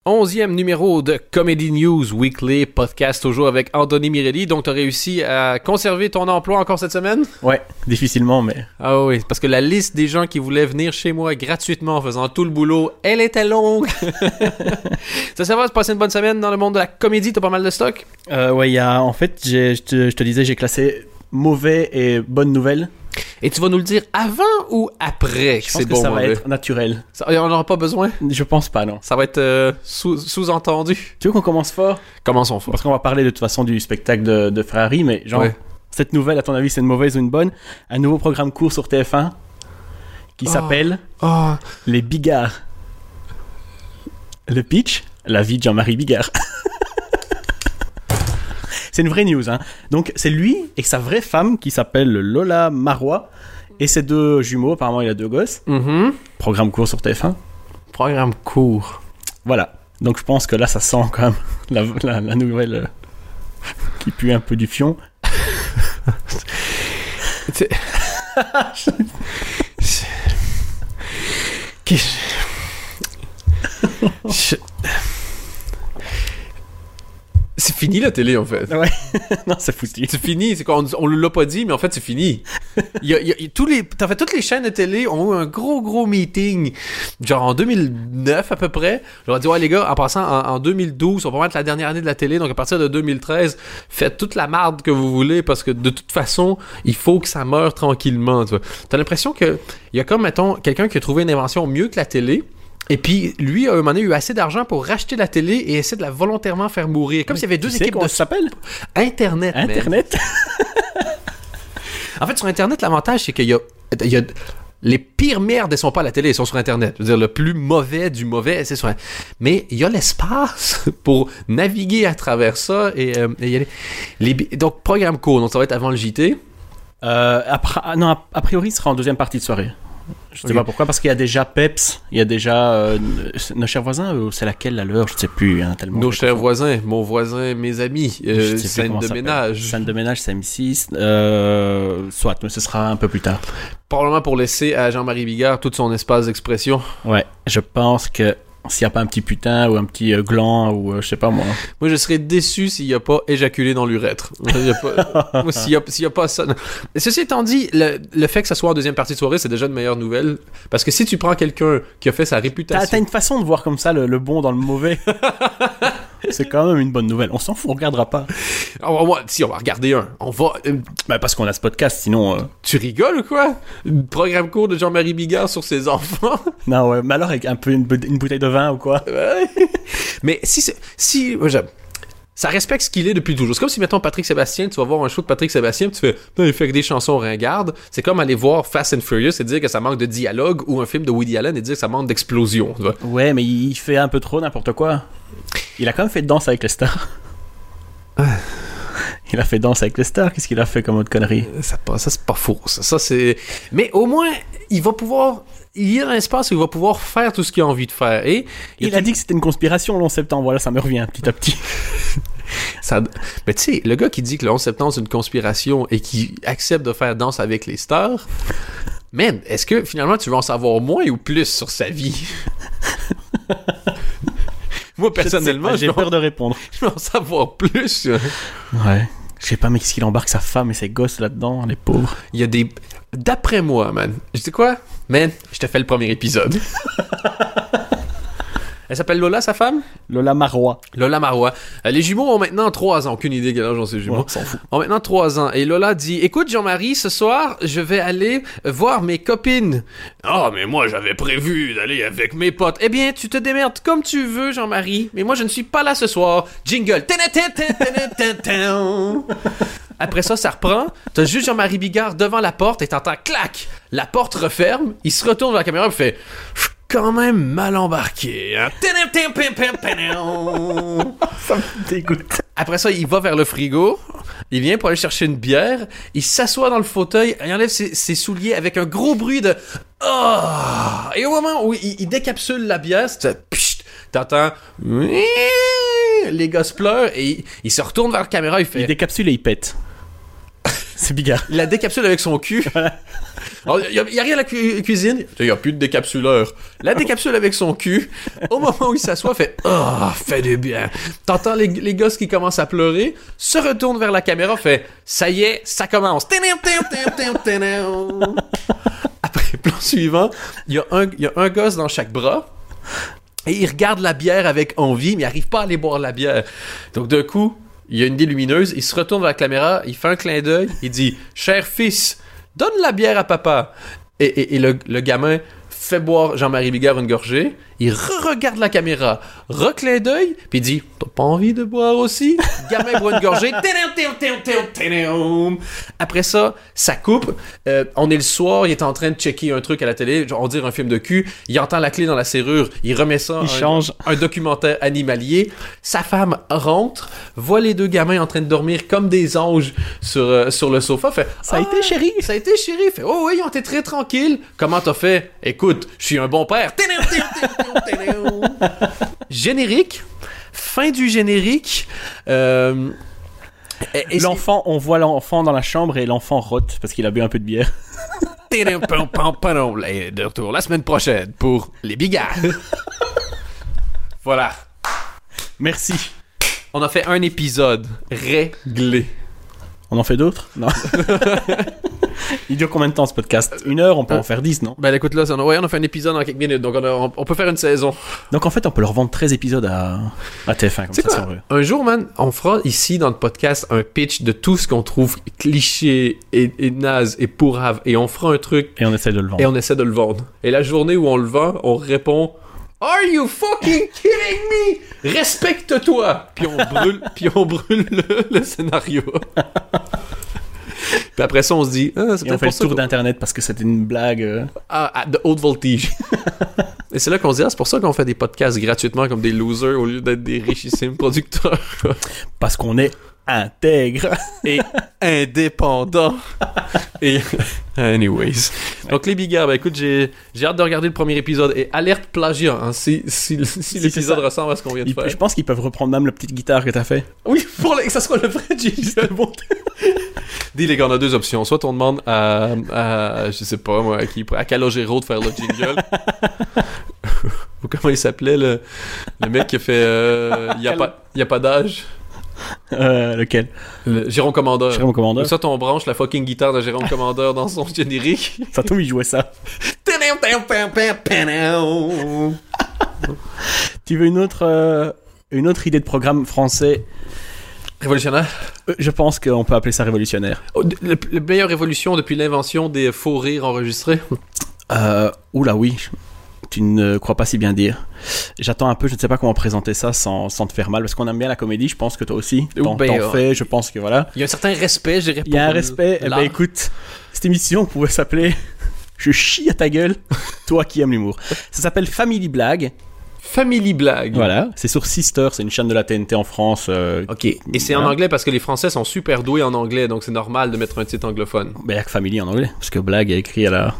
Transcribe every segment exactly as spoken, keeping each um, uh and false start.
onzième numéro de Comedy News Weekly, podcast toujours avec Anthony Mirelli. Donc, tu as réussi à conserver ton emploi encore cette semaine? Ouais, difficilement, mais... Ah oui, parce que la liste des gens qui voulaient venir chez moi gratuitement en faisant tout le boulot, elle était longue. Ça, ça va, se passer une bonne semaine dans le monde de la comédie? T'as pas mal de stock? Euh, ouais, il y a... En fait, j'ai, je, te, je te disais, j'ai classé mauvais et bonnes nouvelles. Et tu vas nous le dire avant ou après que Je c'est pense que bon? ça va mauvais? être naturel. Ça, on n'aura pas besoin? Je pense pas, non. Ça va être euh, sous, sous-entendu? Tu veux qu'on commence fort? Commençons fort. Parce qu'on va parler de toute façon du spectacle de, de Ferrari, mais genre, Ouais. cette nouvelle, à ton avis, c'est une mauvaise ou une bonne? Un nouveau programme court sur T F un qui Oh. s'appelle Oh. Les Bigards. Le pitch, la vie de Jean-Marie Bigard. C'est une vraie news, hein. Donc, c'est lui et sa vraie femme qui s'appelle Lola Marois et ses deux jumeaux. Apparemment, il a deux gosses. Mm-hmm. Programme court sur T F un. Programme court. Voilà. Donc, je pense que là, ça sent quand même la, la, la nouvelle euh, qui pue un peu du fion. C'est... Qu'est-ce... Je... C'est fini la télé en fait. Ouais. Non, c'est foutu. C'est fini, c'est qu'on on l'a pas dit, mais en fait c'est fini. Il y a, il y a, il y a tous les, en fait, toutes les chaînes de télé ont eu un gros gros meeting, genre en deux mille neuf à peu près. Je leur ai dit ouais les gars, en passant en, en deux mille douze, on va être la dernière année de la télé, donc à partir de deux mille treize, faites toute la marde que vous voulez parce que de toute façon, il faut que ça meure tranquillement. Tu vois. T'as l'impression que il y a comme mettons quelqu'un qui a trouvé une invention mieux que la télé. Et puis, lui, à un moment donné, a eu assez d'argent pour racheter la télé et essayer de la volontairement faire mourir. Comme s'il y avait deux Tu sais équipes comment de... ça s'appelle? Internet, man. Internet. En fait, sur Internet, l'avantage, c'est qu'il y a... Il y a... Les pires merdes, elles sont pas à la télé, elles sont sur Internet. Je veux dire, le plus mauvais du mauvais, c'est sur... Mais il y a l'espace pour naviguer à travers ça et, euh, et y aller. Les... Donc, programme court, donc ça va être avant le J T. Euh, après, ah, non, a, a priori, ce sera en deuxième partie de soirée. Je sais Okay. pas pourquoi, parce qu'il y a déjà Peps, il y a déjà euh, nos chers voisins, ou c'est laquelle à l'heure, je sais plus, hein, tellement. Nos chers voisins, mon voisin, mes amis, euh, scène de ménage. Scène de ménage, c'est M six, euh, soit, mais ce sera un peu plus tard. Probablement pour laisser à Jean-Marie Bigard tout son espace d'expression. Ouais, je pense que s'il n'y a pas un petit putain ou un petit euh, gland ou euh, je sais pas moi. Moi, je serais déçu s'il n'y a pas éjaculé dans l'urètre. Il y a pas... Moi, s'il n'y a, s'il y a pas ça... Non. Ceci étant dit, le, le fait que ça soit en deuxième partie de soirée, c'est déjà une meilleure nouvelle. Parce que si tu prends quelqu'un qui a fait sa réputation... T'as, t'as une façon de voir comme ça le, le bon dans le mauvais. C'est quand même une bonne nouvelle. On s'en fout, on regardera pas. On va, si, on va regarder un. On va... euh, Ben, parce qu'on a ce podcast, sinon... Euh... Tu rigoles ou quoi? Programme court de Jean-Marie Bigard sur ses enfants? Non, ouais, mais alors avec un peu une, une bouteille de vin ou quoi? Ouais. Mais si... c'est- si moi, j'aime... Ça respecte ce qu'il est depuis toujours. C'est comme si, mettons, Patrick Sébastien, tu vas voir un show de Patrick Sébastien, puis tu fais, putain, il fait que des chansons ringardes. C'est comme aller voir Fast and Furious et dire que ça manque de dialogue, ou un film de Woody Allen et dire que ça manque d'explosion. Tu vois. Ouais, mais il fait un peu trop n'importe quoi. Il a quand même fait Danse avec les stars. Il a fait Danse avec les stars. Qu'est-ce qu'il a fait comme autre connerie? Ça, pas- ça c'est pas faux. Ça, ça c'est... Mais au moins, il va pouvoir... Il y a un espace où il va pouvoir faire tout ce qu'il a envie de faire. Et Il a dit que c'était une conspiration le onze septembre. Voilà, ça me revient petit à petit. ça... Mais tu sais, le gars qui dit que le onze septembre c'est une conspiration et qui accepte de faire Danse avec les stars, man, est-ce que finalement tu veux en savoir moins ou plus sur sa vie? Moi, personnellement, Je sais pas, j'ai je veux peur de répondre. je veux en savoir plus. Ouais. Je sais pas, mais qu'est-ce qu'il embarque sa femme et ses gosses là-dedans, les pauvres. Il y a des... D'après moi, man. Je sais quoi? Man, je te fais le premier épisode. Elle s'appelle Lola, sa femme? Lola Marois. Lola Marois. Euh, les jumeaux ont maintenant trois ans. Aucune idée quel âge ont ces jumeaux. Ouais, on s'en fout. Ont maintenant trois ans. Et Lola dit, écoute Jean-Marie, ce soir, je vais aller voir mes copines. Ah, mais moi, j'avais prévu d'aller avec mes potes. Eh bien, tu te démerdes comme tu veux, Jean-Marie. Mais moi, je ne suis pas là ce soir. Jingle. Après ça, ça reprend. T'as juste Jean-Marie Bigard devant la porte et t'entends clac. La porte referme. Il se retourne vers la caméra et fait... Quand même mal embarqué, hein? Ça me dégoûte. Après ça, il va vers le frigo, il vient pour aller chercher une bière, il s'assoit dans le fauteuil, il enlève ses, ses souliers avec un gros bruit de « Oh! » Et au moment où il, il décapsule la bière, c'est « Pshht! » T'entends « Les gosses pleurent et il, il se retourne vers la caméra, il fait... Il décapsule et il pète. C'est Bigard. Il la décapsule avec son cul. Il n'y a, y a rien à la cu- cuisine. Il n'y a plus de décapsuleur. La décapsule avec son cul. Au moment où il s'assoit, fait « Ah, oh, fait du bien. » T'entends les, les gosses qui commencent à pleurer, se retourne vers la caméra, fait « Ça y est, ça commence. » Après, plan suivant, il y a un, il y a un gosse dans chaque bras. Et il regarde la bière avec envie, mais il n'arrive pas à aller boire la bière. Donc d'un coup, il y a une idée lumineuse, il se retourne vers la caméra, il fait un clin d'œil, il dit « Cher fils, donne la bière à papa. » Et, et, et le, le gamin fait boire Jean-Marie Bigard une gorgée, il re-regarde la caméra, reclin d'œil, puis il dit « T'as pas envie de boire aussi? » Gamin boit une gorgée. Après ça, ça coupe. Euh, on est le soir, il est en train de checker un truc à la télé, genre on dirait un film de cul, il entend la clé dans la serrure, il remet ça, il un, change. un documentaire animalier. Sa femme rentre, voit les deux gamins en train de dormir comme des anges sur, euh, sur le sofa, fait « Ça a Ah, été, chérie. Ça a été, chérie. » Fait « Oh oui, ils ont été très tranquilles. Comment t'as fait? Écoute, je suis un bon père. » Générique. Fin du générique. Euh... Et, et L'enfant, on voit l'enfant dans la chambre et l'enfant rote parce qu'il a bu un peu de bière. de retour la semaine prochaine pour les Bigards. Voilà. Merci. On a fait un épisode réglé. On en fait d'autres? Non. Il dure combien de temps ce podcast? Une heure, on peut euh, en faire dix, non? Ben écoute là, ça, ouais, on a fait un épisode en quelques minutes, donc on, a, on, on peut faire une saison. Donc en fait, on peut leur vendre treize épisodes à, à T F un, comme ça, quoi? si on veut. Un jour, man, on fera ici dans le podcast un pitch de tout ce qu'on trouve cliché et, et naze et pourrave, et on fera un truc Et on essaie de le vendre. et on essaie de le vendre. Et la journée où on le vend, on répond Are you fucking kidding me? Respecte-toi! Puis on brûle, puis on brûle le, le scénario. Puis après ça, on se dit, ah, c'est Et on peut-être fait pour le ça tour qu'on- d'internet parce que c'était une blague. euh. ah, ah, de haute voltige. Et c'est là qu'on se dit, ah, c'est pour ça qu'on fait des podcasts gratuitement comme des losers au lieu d'être des richissimes producteurs. Parce qu'on est intègre. Et indépendant. Et anyways. Donc les Bigards, ben écoute, j'ai, j'ai hâte de regarder le premier épisode. Et alerte plagiat, hein, si, si, si, c'est l'épisode ça. ressemble à ce qu'on vient de Ils- faire. je pense qu'ils peuvent reprendre même la petite guitare que t'as fait. Oui, pour le- que ça soit le vrai jingle. Bon. Dis les gars, on a deux options. Soit on demande à, à je sais pas moi, à qui, à Calogero de faire le jingle. Ou comment il s'appelait le, le mec qui a fait euh, il y a pas il y a pas d'âge. Euh, lequel? Le- Jérôme Commandeur. Jérôme Commandeur. Soit on branche la fucking guitare de Jérôme Commandeur dans son générique. Ça tombe, il jouait ça. Tu veux une autre, euh, une autre idée de programme français? Révolutionnaire. Euh, Je pense qu'on peut appeler ça révolutionnaire. Oh, de- le, le meilleure révolution depuis l'invention des faux rires enregistrés. Euh, oula oui, tu ne crois pas si bien dire. J'attends un peu, je ne sais pas comment présenter ça sans, sans te faire mal, parce qu'on aime bien la comédie, je pense que toi aussi. T'en, Ben, t'en ouais. fais, je pense que voilà. Il y a un certain respect, je dirais. Il y a un pour respect. Eh l'art. ben écoute, cette émission pouvait s'appeler Je chie à ta gueule, toi qui aimes l'humour. Ça s'appelle Family Blague. Family Blague. Voilà, c'est sur Sister, c'est une chaîne de la T N T en France. euh, Ok, et c'est en Voilà. anglais parce que les Français sont super doués en anglais, donc c'est normal de mettre un titre anglophone. Ben, il n'y a que Family en anglais, parce que Blague est écrit à la.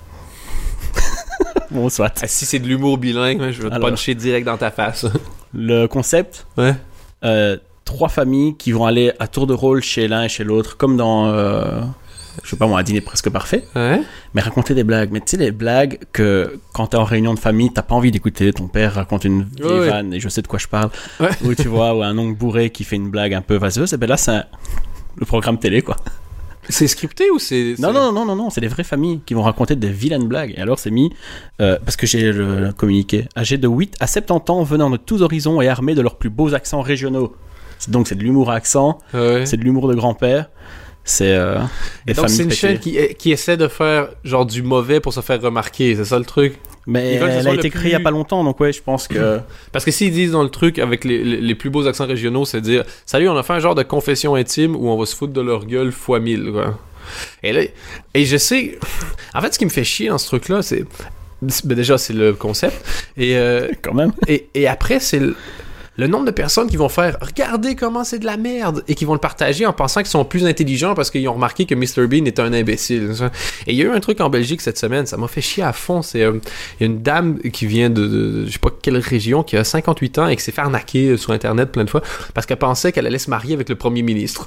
Bon, soit. Ah, si c'est de l'humour bilingue, hein, je vais te Alors. puncher direct dans ta face. Le concept, Ouais. euh, trois familles qui vont aller à tour de rôle chez l'un et chez l'autre, comme dans, euh, je sais pas moi, un dîner presque parfait, Ouais. mais raconter des blagues. Mais tu sais, les blagues que quand t'es en réunion de famille, t'as pas envie d'écouter. Ton père raconte une vieille Ouais, ouais. vanne et je sais de quoi je parle. Ouais. Ou tu vois, ou un oncle bourré qui fait une blague un peu vaseuse. Et ben là, c'est un- le programme télé, quoi. C'est scripté ou c'est... Non, c'est- non, non, non, non, c'est des vraies familles qui vont raconter des vilaines blagues. Et alors, c'est mis, euh, parce que j'ai le communiqué, âgés de huit à soixante-dix ans, venant de tous horizons et armés de leurs plus beaux accents régionaux. C'est- Donc, c'est de l'humour à accent, Ouais. c'est de l'humour de grand-père, c'est euh, des Et donc familles c'est une pétées. chaîne qui, qui essaie de faire genre du mauvais pour se faire remarquer, c'est ça le truc? Mais Ils veulent que ce elle soit a le été plus- créée il y a pas longtemps, donc ouais, je pense que... Parce que s'ils disent dans le truc avec les, les, les plus beaux accents régionaux, c'est dire « Salut, on a fait un genre de confession intime où on va se foutre de leur gueule fois mille, quoi. » Et là, et je sais... En fait, ce qui me fait chier dans ce truc-là, c'est... Ben déjà, c'est le concept. Et, euh, Quand même. et, et après, c'est le, le nombre de personnes qui vont faire « Regardez comment c'est de la merde » et qui vont le partager en pensant qu'ils sont plus intelligents parce qu'ils ont remarqué que mister Bean est un imbécile. Et il y a eu un truc en Belgique cette semaine, ça m'a fait chier à fond. C'est euh, il y a une dame qui vient de, de, de je sais pas quelle région, qui a cinquante-huit ans et qui s'est fait arnaquer sur Internet plein de fois parce qu'elle pensait qu'elle allait se marier avec le premier ministre.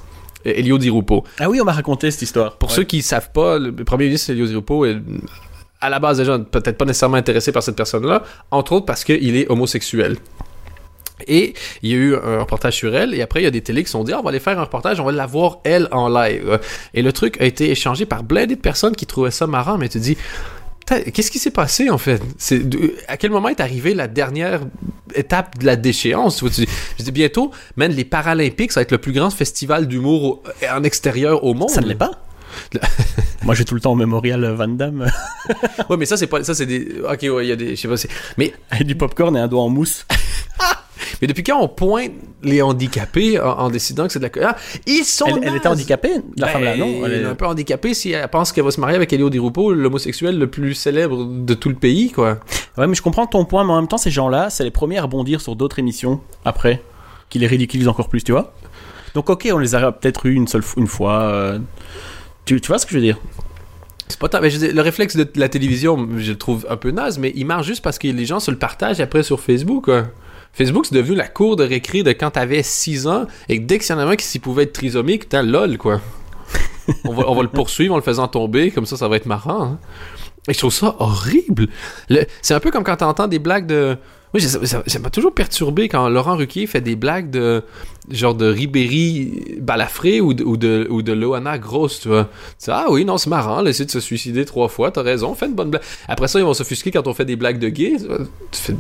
Elio Di Rupo. Ah oui, on m'a raconté cette histoire. Pour ouais. ceux qui savent pas, le premier ministre Elio Di Rupo est à la base déjà peut-être pas nécessairement intéressé par cette personne-là, entre autres parce qu'il est homosexuel. Et il y a eu un reportage sur elle, et après il y a des télés qui se sont dit ah, on va aller faire un reportage, on va la voir elle en live. Et le truc a été échangé par blindé de personnes qui trouvaient ça marrant, mais tu te dis qu'est-ce qui s'est passé en fait? C'est, à quel moment est arrivée la dernière étape de la déchéance? Je dis bientôt, man, les Paralympiques, ça va être le plus grand festival d'humour en extérieur au monde. Ça ne l'est pas? Moi j'ai tout le temps au Mémorial Van Damme. Ouais, mais ça c'est pas, ça c'est des, ok, ouais, il y a des, je sais pas, c'est, mais et du popcorn et un doigt en mousse. Mais depuis quand on pointe les handicapés en, en décidant que c'est de la... Ah, ils sont Elle, elle était handicapée, la ben, femme là, non? Elle est un peu handicapée si elle pense qu'elle va se marier avec Elio Di Rupo, l'homosexuel le plus célèbre de tout le pays, quoi. Ouais, mais je comprends ton point, mais en même temps, ces gens-là, c'est les premiers à rebondir sur d'autres émissions, après, qui les ridiculisent encore plus, tu vois? Donc ok, on les a peut-être eu une seule f- une fois... Euh... Tu, tu vois ce que je veux dire? C'est pas tant, mais je veux dire, le réflexe de la télévision, je le trouve un peu naze, mais il marche juste parce que les gens se le partagent après sur Facebook, quoi. Facebook, c'est devenu la cour de récré de quand t'avais six ans, et que dès qu'il y en avait un qui s'y pouvait être trisomique, t'as lol, quoi. on, va, on va le poursuivre en le faisant tomber, comme ça, ça va être marrant. Hein. Et je trouve ça horrible. Le, c'est un peu comme quand t'entends des blagues de... Oui, ça, ça, ça m'a toujours perturbé quand Laurent Ruquier fait des blagues de genre de Ribéry Balafré ou de, ou de, ou de Loana Grosse, tu vois. Tu dis, ah oui, non, c'est marrant, là, essayer de se suicider trois fois, t'as raison, fais une bonne blague. Après ça, ils vont s'offusquer quand on fait des blagues de gays. Tu fais...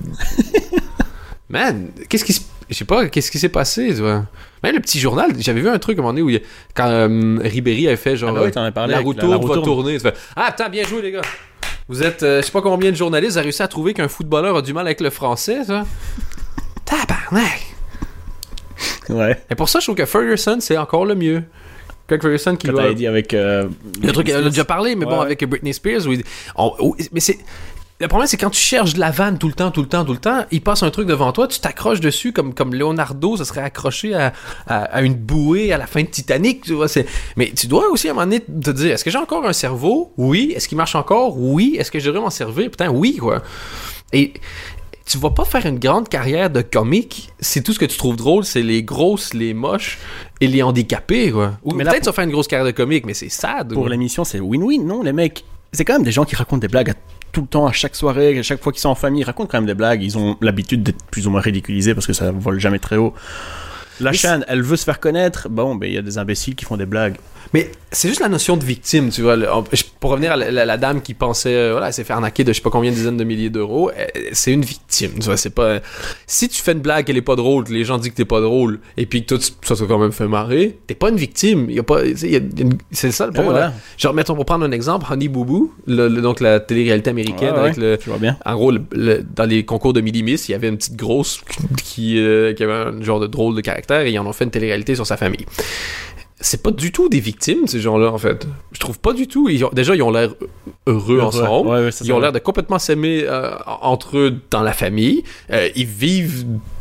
Man, qu'est-ce qui se... Je sais pas, qu'est-ce qui s'est passé, tu vois. Même le petit journal, j'avais vu un truc à un moment donné où il y a... quand euh, Ribéry avait fait genre... Ah bah oui, t'en avais parlé la avec roue la- tourne la roue va tourne. tourner. Tu fais, ah putain, bien joué les gars. Vous êtes, euh, je sais pas combien de journalistes, vous avez réussi à trouver qu'un footballeur a du mal avec le français, ça. Tabarnak. Ouais. Et pour ça, je trouve que Ferguson, c'est encore le mieux. Craig Ferguson qui Quand va... t'avais dit avec... Euh, Le truc, on en a déjà parlé, mais Ouais, bon, ouais. avec Britney Spears, où il- on- où- mais c'est... Le problème, c'est quand tu cherches de la vanne tout le temps, tout le temps, tout le temps, il passe un truc devant toi, tu t'accroches dessus comme, comme Leonardo, ça serait accroché à, à, à une bouée à la fin de Titanic, tu vois. C'est... Mais tu dois aussi à un moment donné te dire, est-ce que j'ai encore un cerveau? Oui. Est-ce qu'il marche encore? Oui. Est-ce que je devrais m'en servir? Putain, oui, quoi. Et tu vas pas faire une grande carrière de comique si tout ce que tu trouves drôle, c'est les grosses, les moches et les handicapés, quoi. Ou Mais peut-être là, tu vas faire une grosse carrière de comique, mais c'est sad. Pour quoi. l'émission, c'est win-win, non? Les mecs, c'est quand même des gens qui racontent des blagues à tout le temps, à chaque soirée, à chaque fois qu'ils sont en famille, ils racontent quand même des blagues. Ils ont l'habitude d'être plus ou moins ridiculisés parce que ça vole jamais très haut. La Mais chaîne, elle veut se faire connaître. Bon, ben il y a des imbéciles qui font des blagues. Mais c'est juste la notion de victime, tu vois. Le- on- je- pour revenir à la, la- la dame qui pensait, euh, voilà, elle s'est fait arnaquer de je sais pas combien de dizaines de milliers d'euros, euh, c'est une victime, tu vois. C'est pas. Si tu fais une blague, elle est pas drôle, que les gens disent que t'es pas drôle, et puis que toi, tu- ça t'a quand même fait marrer, t'es pas une victime. Y a pas, tu sais, y a- y a une- c'est ça le Ouais, problème. voilà. Genre, mettons, pour prendre un exemple, Honey Boo Boo, le- le- donc la télé-réalité américaine Ouais, avec ouais, le. tu vois bien. En gros, le- le- dans les concours de Midi-Miss, il y avait une petite grosse qui, euh, qui avait un genre de drôle de caractère et ils en ont fait une télé-réalité sur sa famille. C'est pas du tout des victimes, ces gens-là, en fait. Je trouve pas du tout. Ils ont- déjà, ils ont l'air heureux, Heureux. ensemble. Ouais, ouais, c'est Ils ça. ont l'air de complètement s'aimer euh, entre eux dans la famille. Euh, ils vivent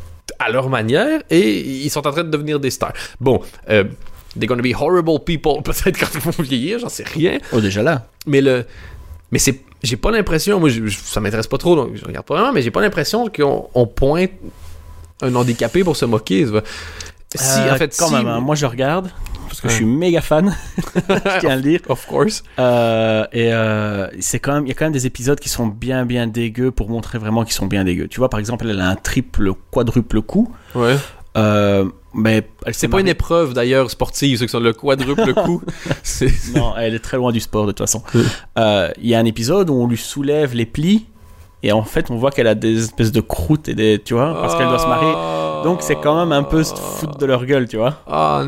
à leur manière et ils sont en train de devenir des stars. Bon, euh, they're gonna be horrible people, peut-être quand ils vont vieillir, j'en sais rien. Oh, déjà là. Mais le. Mais c'est. J'ai pas l'impression. Moi, je- je- ça m'intéresse pas trop, donc je regarde pas vraiment, mais j'ai pas l'impression qu'on on pointe un handicapé pour se moquer. tu vois. Si, Euh, en fait, quand si. même, hein, moi je regarde parce que je Ouais. suis méga fan. Je tiens à le dire. Of course. Euh, et euh, c'est quand même, il y a quand même des épisodes qui sont bien bien dégueux pour montrer vraiment qu'ils sont bien dégueux. Tu vois, par exemple, elle a un triple, quadruple coup. Ouais. Euh, mais elle s'est C'est pas une mariée- épreuve d'ailleurs sportive, ceux qui sont le quadruple coup. C'est. Non, elle est très loin du sport de toute façon. Euh, Il y a un épisode où on lui soulève les plis et en fait on voit qu'elle a des espèces de croûtes et des, tu vois, parce qu'elle doit se marier. Donc c'est quand même un peu se foutre de leur gueule, tu vois. Ah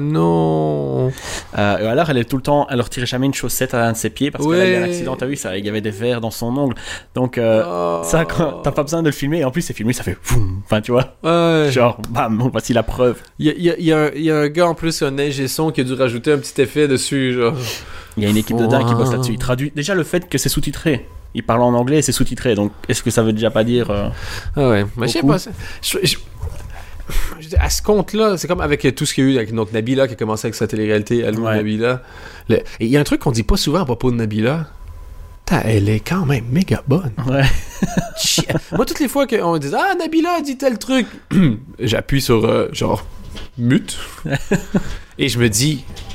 non. Euh, et alors elle est tout le temps, elle leur tirait jamais une chaussette à un de ses pieds parce qu'elle a eu un Ouais. accident. T'as vu ça, il y avait des verres dans son ongle. Donc euh, Ah. ça, quand- t'as pas besoin de le filmer. Et en plus c'est filmé, ça fait boum. Enfin tu vois, Ouais. genre bam, voici la preuve. Il y a, il y a- il y a un- il y a un gars en plus, un ingé son qui a dû rajouter un petit effet dessus, genre. Il y a une équipe de dingue qui bosse là-dessus. Il traduit déjà le fait que c'est sous-titré. Il parle en anglais et c'est sous-titré. Donc est-ce que ça veut déjà pas dire euh, Ah ouais, mais je sais Beaucoup. pas. c'est- Je, je- je dis, à ce compte-là, c'est comme avec tout ce qu'il y a eu avec donc Nabila qui a commencé avec sa télé-réalité, elle Ouais. Nabila. Le- et il y a un truc qu'on dit pas souvent à propos de Nabila. Putain, elle est quand même méga bonne. Ouais. Chi- Moi, toutes les fois qu'on dit ah Nabila a dit tel truc, j'appuie sur euh, genre mute et je me dis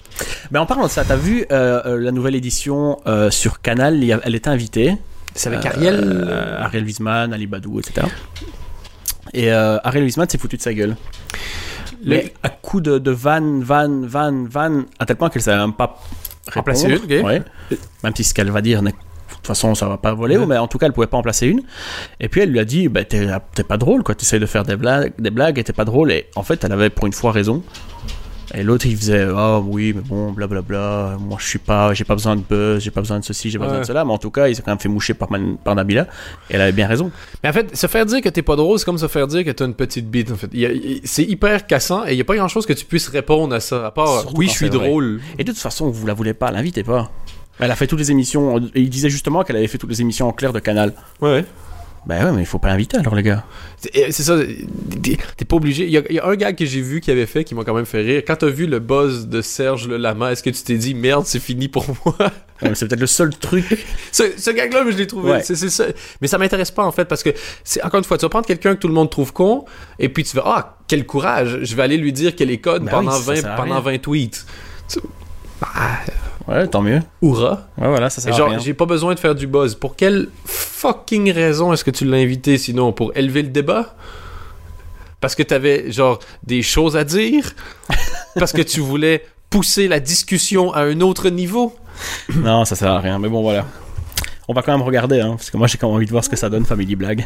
Mais en parlant de ça, t'as vu euh, euh, la nouvelle édition euh, sur Canal, il y a- elle était invitée. C'est avec Ariel. Euh, Ariel Wiesman, Ali Badou, et cetera. Et euh, Ariel Wiesman s'est foutu de sa gueule. Le- Mais à coup de, de van, van, van, van, à tel point qu'elle savait même pas En placer répondre. une, ok. Ouais. Même si ce qu'elle va dire, n'est- de toute façon, ça va pas voler, Ouais. mais en tout cas, elle pouvait pas en placer une. Et puis elle lui a dit, bah, t'es, t'es pas drôle, quoi. T'essayes de faire des blagues, des blagues et t'es pas drôle. Et en fait, elle avait pour une fois raison. Et l'autre, il faisait, ah oui, mais bon, blablabla, moi je suis pas, j'ai pas besoin de buzz, j'ai pas besoin de ceci, j'ai pas Ouais. besoin de cela. Mais en tout cas, il s'est quand même fait moucher par, Man- par Nabila. Et elle avait bien raison. Mais en fait, se faire dire que t'es pas drôle, c'est comme se faire dire que t'as une petite bite, en fait. Il y a- il- c'est hyper cassant et il y a pas grand chose que tu puisses répondre à ça, à part Surtout oui, quand je suis c'est vrai. drôle. Et de toute façon, vous la voulez pas, l'invitez pas. Elle a fait toutes les émissions, et il disait justement qu'elle avait fait toutes les émissions en clair de Canal. Ouais, ouais. Ben ouais, mais il faut pas l'inviter alors, les gars. C'est c'est ça, t'es t'es pas obligé. Il y, a, il y a un gag que j'ai vu qui avait fait qui m'a quand même fait rire. Quand t'as vu le buzz de Serge Le Lama, est-ce que tu t'es dit merde, c'est fini pour moi? Ouais, mais c'est peut-être le seul truc. ce, ce gag-là, je l'ai trouvé. Ouais. C'est, c'est ça. Mais ça m'intéresse pas en fait parce que, c'est, encore une fois, tu vas prendre quelqu'un que tout le monde trouve con et puis tu vas, ah, quel courage, je vais aller lui dire qu'elle est conne Ben pendant, oui, ça vingt, sert à pendant rien. vingt tweets. Tu- Ah, Ouais, tant mieux. Hourra. Ouais, voilà, ça Et sert à genre, rien. j'ai pas besoin de faire du buzz. Pour quelle fucking raison est-ce que tu l'as invité sinon? Pour élever le débat? Parce que t'avais, genre, des choses à dire? Parce que tu voulais pousser la discussion à un autre niveau? Non, ça sert à rien, mais bon, voilà. On va quand même regarder, hein, parce que moi j'ai quand même envie de voir ce que ça donne, Family Blague.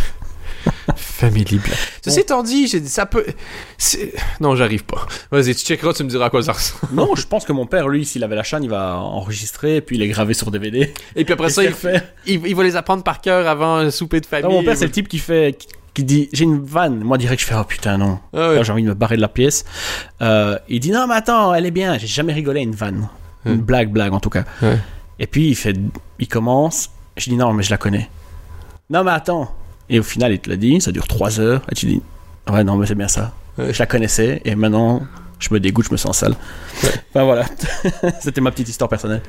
Family Blague. Ceci étant dit, j'ai dit, ça peut... c'est- Non, j'arrive pas. Vas-y, tu checkeras, tu me diras à quoi ça ressemble. Non, je pense que mon père, lui, s'il avait la chaîne, il va enregistrer, et puis il est gravé sur D V D. Et puis après Et ça, c'est il, fait. il, il va les apprendre par cœur avant un souper de famille. Non, mon père, c'est le type qui fait, qui, qui dit, j'ai une vanne. Moi, direct, je fais, oh putain, non. Ah ouais. Là, j'ai envie de me barrer de la pièce. Euh, il dit, non, mais attends, elle est bien. J'ai jamais rigolé à une vanne. Ouais. Une blague, blague, en tout cas. Ouais. Et puis, il fait, il commence. Je dis, non, mais je la connais. Non, mais attends. Et au final, il te l'a dit, ça dure trois heures. Et tu dis, ouais, non, mais c'est bien ça. Ouais. Je la connaissais, et maintenant, je me dégoûte, je me sens sale. Ouais. Enfin, voilà. C'était ma petite histoire personnelle.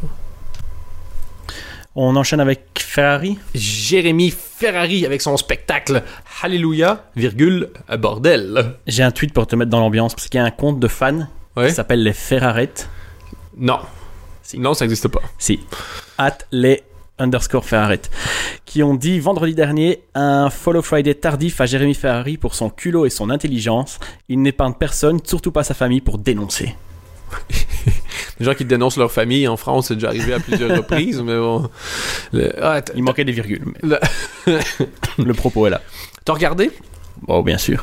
On enchaîne avec Ferrari. Jérémy Ferrari avec son spectacle Alléluia, virgule, bordel. J'ai un tweet pour te mettre dans l'ambiance, parce qu'il y a un compte de fans Ouais. qui s'appelle les Ferrarettes. Non. Si. Non, ça n'existe pas. Si. At les underscore Ferrarette. Qui ont dit vendredi dernier un Follow Friday tardif à Jérémy Ferrari pour son culot et son intelligence. Il n'épargne personne, surtout pas sa famille, pour dénoncer. Les gens qui dénoncent leur famille en France, c'est déjà arrivé à plusieurs reprises, mais bon. Le... Ah, t- Il manquait des virgules. Mais le- le propos est là. T'as regardé? Bon, bien sûr.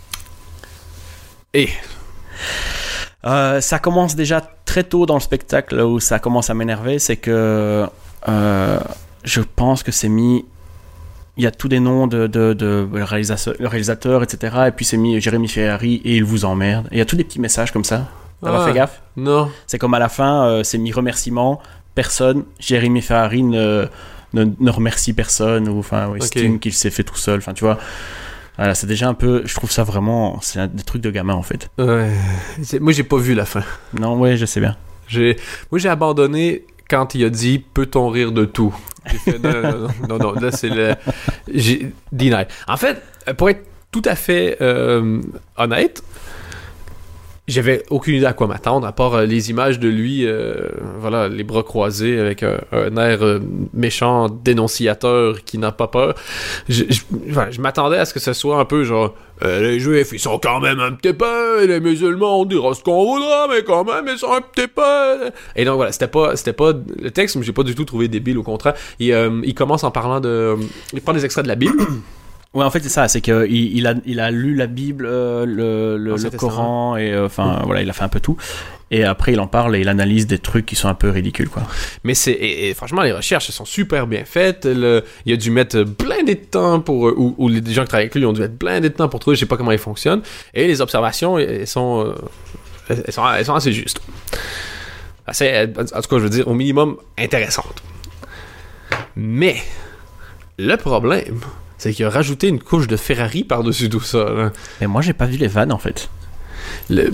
Et Euh, ça commence déjà très tôt dans le spectacle, là où ça commence à m'énerver, c'est que euh, je pense que c'est mis... Il y a tous des noms de, de, de réalisateur, réalisateur, et cetera. Et puis c'est mis Jérémy Ferrari et il vous emmerde. Et il y a tous des petits messages comme ça. T'as pas Ah. fait gaffe? non. C'est comme à la fin, euh, c'est mis remerciement, personne, Jérémy Ferrari ne, ne, ne remercie personne, ou enfin, ouais, Ok. estime qu'il s'est fait tout seul, enfin, tu vois. Voilà, c'est déjà un peu, je trouve ça vraiment, c'est un, des trucs de gamin en fait. Ouais. C'est- Moi, j'ai pas vu la fin. Non, ouais, je sais bien. J'ai... Moi, j'ai abandonné quand il a dit « Peut-on rire de tout? » J'ai fait « Non, non, non, non, non, là, c'est le... » J'ai... Deny. En fait, pour être tout à fait euh, honnête, j'avais aucune idée à quoi m'attendre, à part euh, les images de lui, euh, voilà, les bras croisés avec un, un air euh, méchant, dénonciateur qui n'a pas peur. Je, je, voilà, je m'attendais à ce que ce soit un peu genre euh, les Juifs, ils sont quand même un petit peu, les musulmans, on dira ce qu'on voudra, mais quand même, ils sont un petit peu. Et donc voilà, c'était pas, c'était pas le texte, mais j'ai pas du tout trouvé débile, au contraire. Et, euh, il commence en parlant de, il prend des extraits de la Bible. Ouais, en fait, c'est ça, c'est qu'il il a, il a lu la Bible, euh, le, le, Ancien le Coran, et euh, enfin, Mm. voilà, il a fait un peu tout. Et après, il en parle et il analyse des trucs qui sont un peu ridicules, quoi. Mais c'est et, et franchement, les recherches elles sont super bien faites. Le, il a dû mettre blindé de temps pour euh, ou, ou les gens qui travaillent avec lui ont dû mettre blindé de temps pour trouver. Je sais pas comment ils fonctionnent. Et les observations, elles sont, euh, elles sont, elles sont assez justes. Assez, en tout cas, je veux dire, au minimum intéressantes. Mais le problème, c'est qu'il a rajouté une couche de Ferrari par-dessus tout ça. Là. Mais moi, j'ai pas vu les vannes, en fait. Le...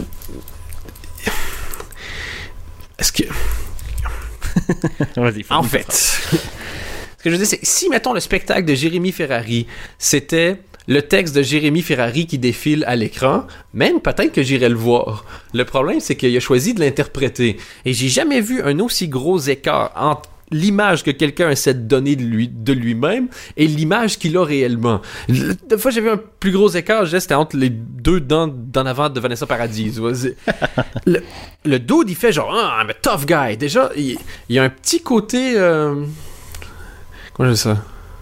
Est-ce que Vas-y, faut En nous fait, ce que je veux dire, c'est que si, mettons, le spectacle de Jérémy Ferrari, c'était le texte de Jérémy Ferrari qui défile à l'écran, même peut-être que j'irais le voir. Le problème, c'est qu'il a choisi de l'interpréter. Et j'ai jamais vu un aussi gros écart entre l'image que quelqu'un essaie de donner de, lui, de lui-même et l'image qu'il a réellement. Des fois, j'ai vu un plus gros écart, je dirais, c'était entre les deux dents d'en avant de Vanessa Paradis. le, le dude, il fait genre, ah, mais tough guy. Déjà, il, il y a un petit côté... Euh... Comment je dis ça?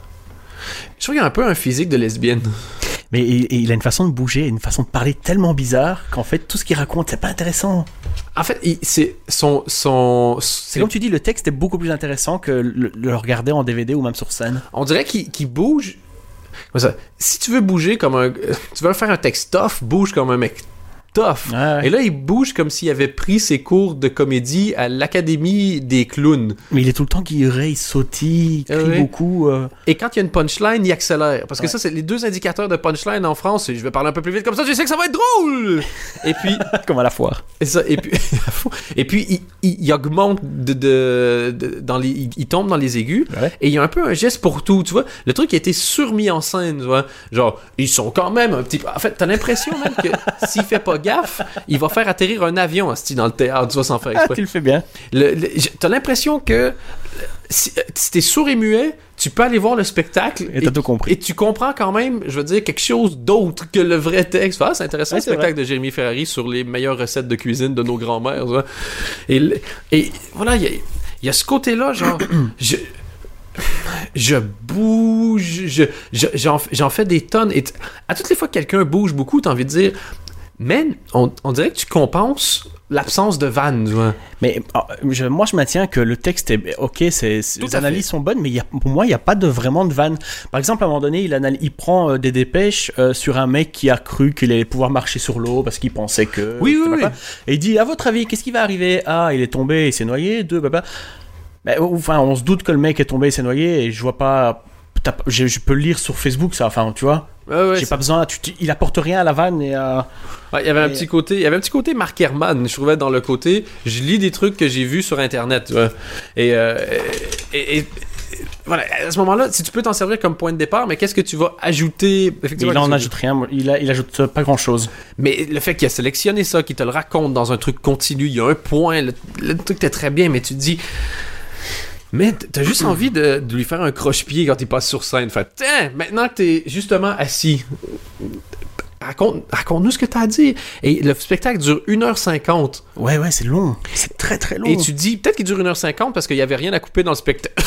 Je trouve qu'il y a un peu un physique de lesbienne. Mais il, il a une façon de bouger, une façon de parler tellement bizarre qu'en fait, tout ce qu'il raconte, c'est pas intéressant. En fait, il, c'est son... son c'est, c'est comme tu dis, le texte est beaucoup plus intéressant que le, le regarder en D V D ou même sur scène. On dirait qu'il, qu'il bouge... Comme ça. Si tu veux bouger comme un... Tu veux faire un texte tough, bouge comme un mec tough. Ah ouais. Et là, il bouge comme s'il avait pris ses cours de comédie à l'Académie des clowns. Mais il est tout le temps guilleret, il sautille, il crie oui. beaucoup. Euh... Et quand il y a une punchline, il accélère. Parce que ouais. ça, c'est les deux indicateurs de punchline en France. Je vais parler un peu plus vite comme ça, je sais que ça va être drôle! Et puis... comme à la foire. Et, ça, et puis, et puis il, il, il augmente de, de, de, dans les... Il, il tombe dans les aigus. Ouais. Et il y a un peu un geste pour tout, tu vois. Le truc a été surmis en scène, tu vois. Genre, ils sont quand même un petit peu... En fait, t'as l'impression même que s'il fait pas gaffe, il va faire atterrir un avion dans le théâtre, tu vois, sans faire exprès. Ah, tu le fais bien. Le, le, t'as l'impression que si, si t'es sourd et muet, tu peux aller voir le spectacle et, t'as tout compris. Et tu comprends quand même, je veux dire, quelque chose d'autre que le vrai texte. Ah, c'est intéressant, ouais, le spectacle vrai. de Jérémy Ferrari sur les meilleures recettes de cuisine de nos grands-mères. Tu vois. Et, et voilà, il y a, y a ce côté-là, genre... je, je bouge, je, je, j'en, j'en fais des tonnes. Et t- à toutes les fois que quelqu'un bouge beaucoup, t'as envie de dire... Mais on, on dirait que tu compenses l'absence de vannes. Tu vois. Mais je, moi, je maintiens que le texte est ok, c'est, c'est, les analyses fait. sont bonnes, mais y a, pour moi, il n'y a pas de, vraiment de vannes. Par exemple, à un moment donné, il, analyse, il prend euh, des dépêches euh, sur un mec qui a cru qu'il allait pouvoir marcher sur l'eau parce qu'il pensait que... Oui, oui, oui. Et il dit, à votre avis, qu'est-ce qui va arriver? Ah, il est tombé, il s'est noyé. Deux, bah, bah. Ben, enfin, on se doute que le mec est tombé, il s'est noyé, et je vois pas... Je, je peux le lire sur Facebook, ça, enfin, tu vois. Ouais, ouais, j'ai c'est... pas besoin, tu, tu, il apporte rien à la vanne et à... Ouais, il y avait et... un petit côté, il y avait un petit côté Mark Herman, je trouvais, dans le côté, je lis des trucs que j'ai vus sur Internet, tu vois. Et, euh, et, et, et voilà, à ce moment-là, si tu peux t'en servir comme point de départ, mais qu'est-ce que tu vas ajouter? Effectivement, il en ajoute rien, il, a, il ajoute pas grand-chose. Mais le fait qu'il a sélectionné ça, qu'il te le raconte dans un truc continu, il y a un point, le, le truc était très bien, mais tu te dis... Mais t'as juste envie de, de lui faire un croche-pied quand il passe sur scène. Fait, tiens, maintenant que t'es justement assis, raconte, raconte-nous ce que t'as à dire. Et le spectacle dure une heure cinquante. Ouais, ouais, c'est long. C'est très, très long. Et tu dis, peut-être qu'il dure une heure cinquante parce qu'il n'y avait rien à couper dans le spectacle.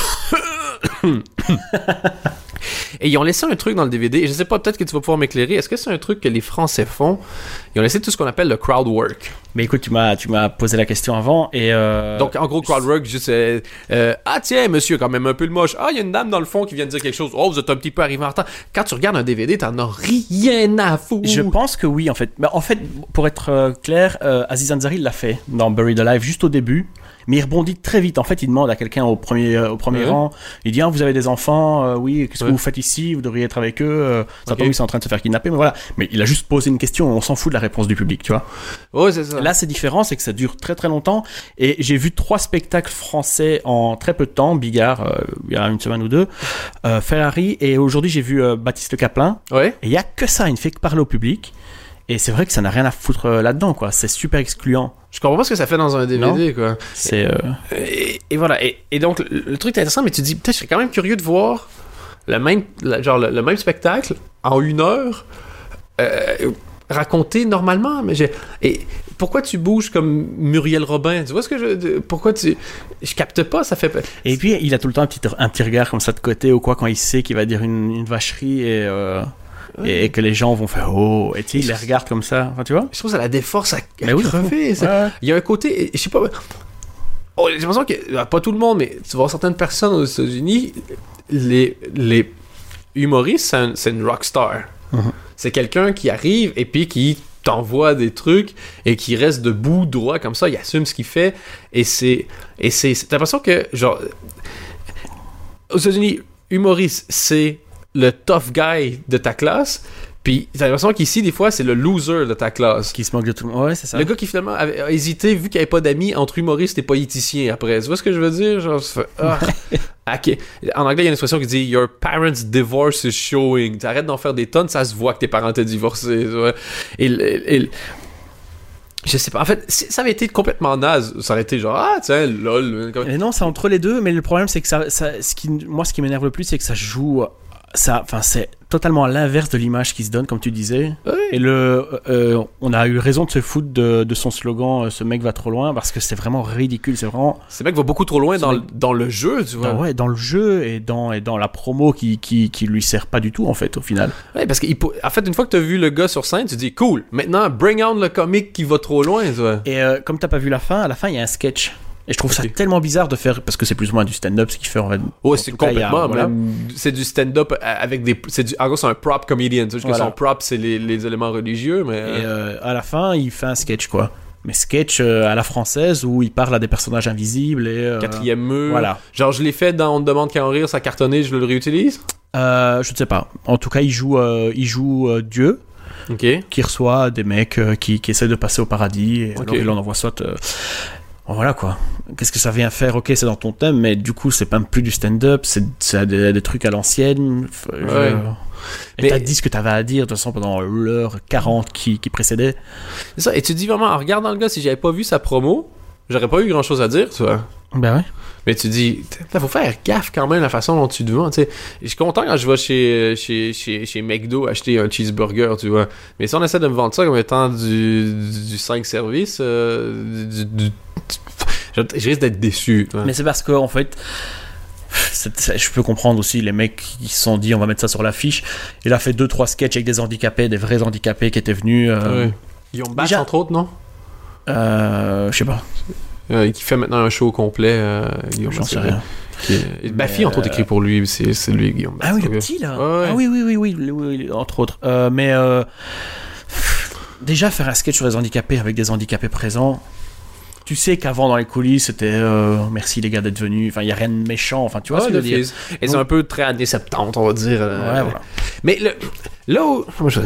Et ils ont laissé un truc dans le D V D, et je sais pas, peut-être que tu vas pouvoir m'éclairer. Est-ce que c'est un truc que les Français font? Ils ont laissé tout ce qu'on appelle le crowd work. Mais écoute, tu m'as, tu m'as posé la question avant, et... Euh... Donc, en gros, crowd work, juste... Euh, euh, ah, tiens, monsieur, quand même un peu le moche. Ah, il y a une dame dans le fond qui vient de dire quelque chose. Oh, vous êtes un petit peu arrivé en retard. Quand tu regardes un D V D, t'en as rien à foutre. Je pense que oui, en fait. Mais en fait, pour être euh, clair, euh, Aziz Ansari l'a fait dans Buried Alive, juste au début. Mais il rebondit très vite. En fait, il demande à quelqu'un au premier, euh, au premier ouais. rang. Il dit, ah, vous avez des enfants, euh, oui, qu'est-ce ouais. que vous faites ici? Vous devriez être avec eux. Euh, ça okay. tombe, ils sont en train de se faire kidnapper, mais voilà. Mais il a juste posé une question, on s'en fout de la réponse du public, tu vois. Ouais, c'est ça. Là, c'est différent, c'est que ça dure très très longtemps. Et j'ai vu trois spectacles français en très peu de temps. Bigard, euh, il y a une semaine ou deux. Euh, Ferrari, et aujourd'hui, j'ai vu euh, Baptiste Caplin. Ouais. Et il y a que ça, il ne fait que parler au public. Et c'est vrai que ça n'a rien à foutre là-dedans, quoi. C'est super excluant. Je comprends pas ce que ça fait dans un D V D, non. quoi. C'est... Euh... Et, et voilà. Et, et donc, le, le truc est intéressant, mais tu te dis, peut-être, je serais quand même curieux de voir le même, le, genre, le, le même spectacle en une heure euh, raconté normalement. Mais j'ai... Et pourquoi tu bouges comme Muriel Robin? Tu vois ce que je... Pourquoi tu... Je capte pas, ça fait... Et puis, il a tout le temps un petit, un petit regard comme ça de côté, ou quoi, quand il sait qu'il va dire une, une vacherie, et... Euh... Ouais. Et que les gens vont faire oh, et tu sais, ils les regardent comme ça, enfin, tu vois. Je trouve que ça la déforce à, à mais oui, crever. Ça. Ouais. Il y a un côté, je sais pas, oh, j'ai l'impression que, pas tout le monde, mais tu vois certaines personnes aux États-Unis, les, les humoristes, c'est, un, c'est une rockstar. Uh-huh. C'est quelqu'un qui arrive et puis qui t'envoie des trucs et qui reste debout, droit, comme ça, il assume ce qu'il fait. Et c'est, et c'est, c'est t'as l'impression que, genre, aux États-Unis, humoriste, c'est le tough guy de ta classe, puis t'as l'impression qu'ici, des fois, c'est le loser de ta classe. Qui se moque de tout le monde. Ouais, c'est ça. Le gars qui, finalement, avait, a hésité, vu qu'il n'y avait pas d'amis entre humoristes et politiciens après. Tu vois ce que je veux dire? Genre, fait, ah, Okay. En anglais, il y a une expression qui dit Your parents' divorce is showing. T'arrêtes d'en faire des tonnes, ça se voit que tes parents t'ont divorcé. Ouais. Et, et, et je sais pas. En fait, si ça avait été complètement naze, ça aurait été genre ah tiens lol. Et non, c'est entre les deux, mais le problème c'est que ça, ça ce qui, moi, ce qui m'énerve le plus, c'est que ça joue. Ça, enfin, c'est totalement à l'inverse de l'image qui se donne, comme tu disais. Oui. Et le, euh, on a eu raison de se foutre de, de son slogan, euh, ce mec va trop loin, parce que c'est vraiment ridicule. C'est vraiment. Ce mec va beaucoup trop loin dans, mec... le, dans le jeu, tu vois. Dans, ouais, dans le jeu et dans, et dans la promo qui, qui, qui lui sert pas du tout, en fait, au final. Ouais, parce qu'en fait, une fois que t'as vu le gars sur scène, tu te dis cool, maintenant, bring on le comique qui va trop loin, tu vois. Et euh, comme t'as pas vu la fin, à la fin, il y a un sketch. Et je trouve okay. ça tellement bizarre de faire, parce que c'est plus ou moins du stand-up ce qu'il fait en fait. Oh, c'est complètement, cas, a, voilà. même, c'est du stand-up avec des, c'est du, en gros c'est un prop comedian, tu sais, voilà. que son prop c'est les, les éléments religieux, mais. Et euh, à la fin, il fait un sketch quoi. Mais sketch euh, à la française où il parle à des personnages invisibles et. Euh, Quatrième mur. Voilà. Genre je l'ai fait dans On te demande qu'à en rire, ça a cartonné, je le réutilise. Euh, je ne sais pas. En tout cas, il joue, euh, il joue euh, Dieu. Ok. Qui reçoit des mecs euh, qui, qui essaient de passer au paradis. Et okay. alors il en envoie soit. Euh, Voilà quoi. Qu'est-ce que ça vient faire? Ok, c'est dans ton thème, mais du coup, c'est même plus du stand-up, c'est, c'est des, des trucs à l'ancienne. Je... Ouais. Et mais... t'as dit ce que t'avais à dire, de toute façon, pendant l'heure quarante qui, qui précédait. C'est ça, et tu dis vraiment, en regardant le gars, si j'avais pas vu sa promo, j'aurais pas eu grand-chose à dire, tu vois. Ben ouais. Mais tu dis, il faut faire gaffe quand même la façon dont tu te vends, tu sais. Je suis content quand je vais chez, chez, chez, chez McDo acheter un cheeseburger, tu vois. Mais si on essaie de me vendre ça comme étant du, du cinq services, euh, du, du, du, je, je risque d'être déçu. Ouais. Mais c'est parce que, en fait, c'est, c'est, je peux comprendre aussi les mecs qui se sont dit on va mettre ça sur l'affiche. Il a fait deux trois sketchs avec des handicapés, des vrais handicapés qui étaient venus. Euh, ouais. Guillaume Batch, entre autres, non? Euh, je sais pas. Euh, qui fait maintenant un show complet. Euh, Guillaume J'en sais rien. Est... Ma fille, entre autres, écrit pour lui. C'est, c'est lui, Guillaume Batch. Ah oui, le petit, là. Ouais, ouais. Ah oui, oui, oui, oui, oui, oui entre autres. Euh, mais euh, déjà, faire un sketch sur les handicapés avec des handicapés présents, tu sais qu'avant, dans les coulisses, c'était euh, merci les gars d'être venus. Enfin, il n'y a rien de méchant. Enfin, tu vois ah, ce que je veux dire. Et c'est un peu très années soixante-dix, on va dire. Euh, ouais, voilà. Mais le, là où... Je...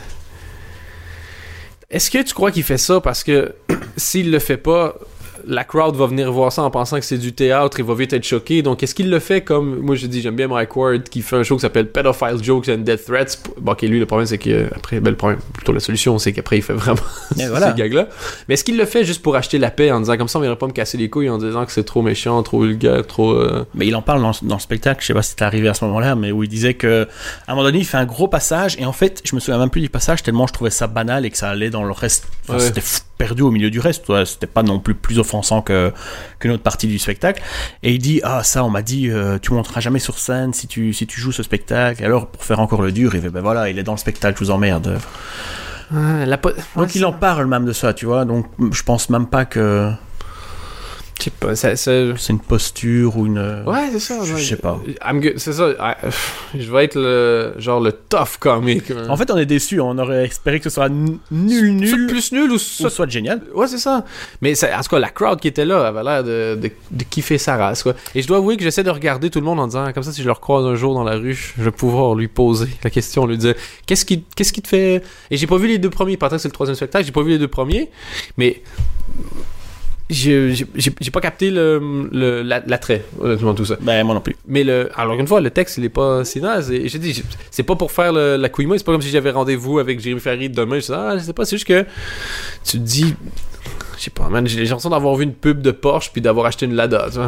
Est-ce que tu crois qu'il fait ça parce que s'il le fait pas, la crowd va venir voir ça en pensant que c'est du théâtre et va vite être choqué? Donc est-ce qu'il le fait comme... Moi je dis, j'aime bien Mike Ward qui fait un show qui s'appelle Pedophile Jokes and Death Threats. Bon, ok, lui le problème c'est qu'après, ben le problème, plutôt la solution c'est qu'après il fait vraiment voilà. ces gags-là. Mais est-ce qu'il le fait juste pour acheter la paix en disant comme ça on viendra pas me casser les couilles en disant que c'est trop méchant, trop vulgaire, trop... Euh... Mais il en parle dans, dans le spectacle, je sais pas si t'es arrivé à ce moment-là, mais où il disait que à un moment donné il fait un gros passage et en fait je me souviens même plus du passage tellement je trouvais ça banal et que ça allait dans le reste. Enfin, ouais. C'était perdu au milieu du reste, toi. C'était pas non plus plus offensant que qu'une autre partie du spectacle. Et il dit ah ça on m'a dit euh, tu monteras jamais sur scène si tu si tu joues ce spectacle. Et alors pour faire encore le dur il fait ben voilà il est dans le spectacle je vous emmerde. Ah, la po- donc ouais, il en parle même de ça tu vois donc je pense même pas que je sais pas, ça, ça... c'est une posture ou une... Ouais, c'est ça. Je sais pas. I'm good. C'est ça. I... Je vais être le genre le tough comic. En fait, on est déçus. On aurait espéré que ce soit n- nul, nul. Soit plus nul ou soit... ou soit génial. Ouais, c'est ça. Mais ça, en tout cas, la crowd qui était là avait l'air de, de, de kiffer sa race, quoi. Et je dois avouer que j'essaie de regarder tout le monde en disant, comme ça, si je le recroise un jour dans la rue, je vais pouvoir lui poser la question, lui dire, qu'est-ce qui, qu'est-ce qui te fait... Et j'ai pas vu les deux premiers. Peut-être que c'est le troisième spectacle. J'ai pas vu les deux premiers. Mais... J'ai, j'ai, j'ai pas capté le, le, l'attrait, honnêtement, tout ça. Ben, moi non plus. Mais le, alors une fois, le texte, il est pas si naze. Et j'ai dit, c'est pas pour faire le, la couille-moi, c'est pas comme si j'avais rendez-vous avec Jérémy Ferry demain. Je dis, ah, je sais pas, c'est juste que tu te dis, je sais pas, man, j'ai l'impression d'avoir vu une pub de Porsche puis d'avoir acheté une Lada, tu vois.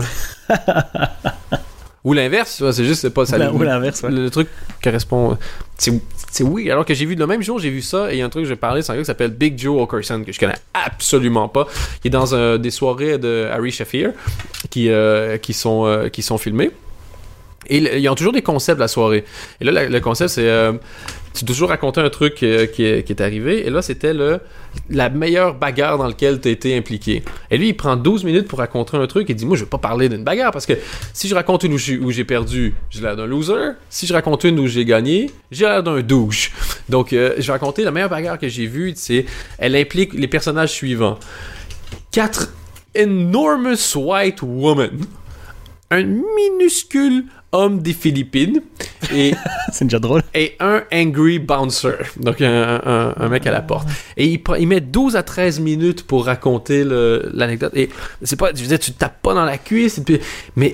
Ou l'inverse, tu vois, c'est juste, c'est pas ça. Ou l'inverse, ouais. Le, le truc correspond. C'est, c'est oui, alors que j'ai vu le même jour, j'ai vu ça, et il y a un truc que j'ai parlé, c'est un gars qui s'appelle Big Joe Okerson, que je connais absolument pas, qui est dans euh, des soirées de Ari Shaffir, qui, euh, qui, sont, euh, qui sont filmées. Et ils ont toujours des concepts la soirée. Et là, le, le concept, c'est... Euh, tu dois toujours raconter un truc euh, qui, est, qui est arrivé. Et là, c'était le, la meilleure bagarre dans laquelle tu as été impliqué. Et lui, il prend douze minutes pour raconter un truc. Il dit, moi, je vais pas parler d'une bagarre. Parce que si je raconte une où j'ai, où j'ai perdu, j'ai l'air d'un loser. Si je raconte une où j'ai gagné, j'ai l'air d'un douche. Donc, euh, je vais raconter la meilleure bagarre que j'ai vue. C'est, elle implique les personnages suivants. Quatre enormous white women. Un minuscule homme des Philippines et c'est déjà drôle et un angry bouncer, donc un, un, un mec à la porte, et il, il met douze à treize minutes pour raconter le, l'anecdote. Et c'est pas, je veux dire, tu te tapes pas dans la cuisse, puis, mais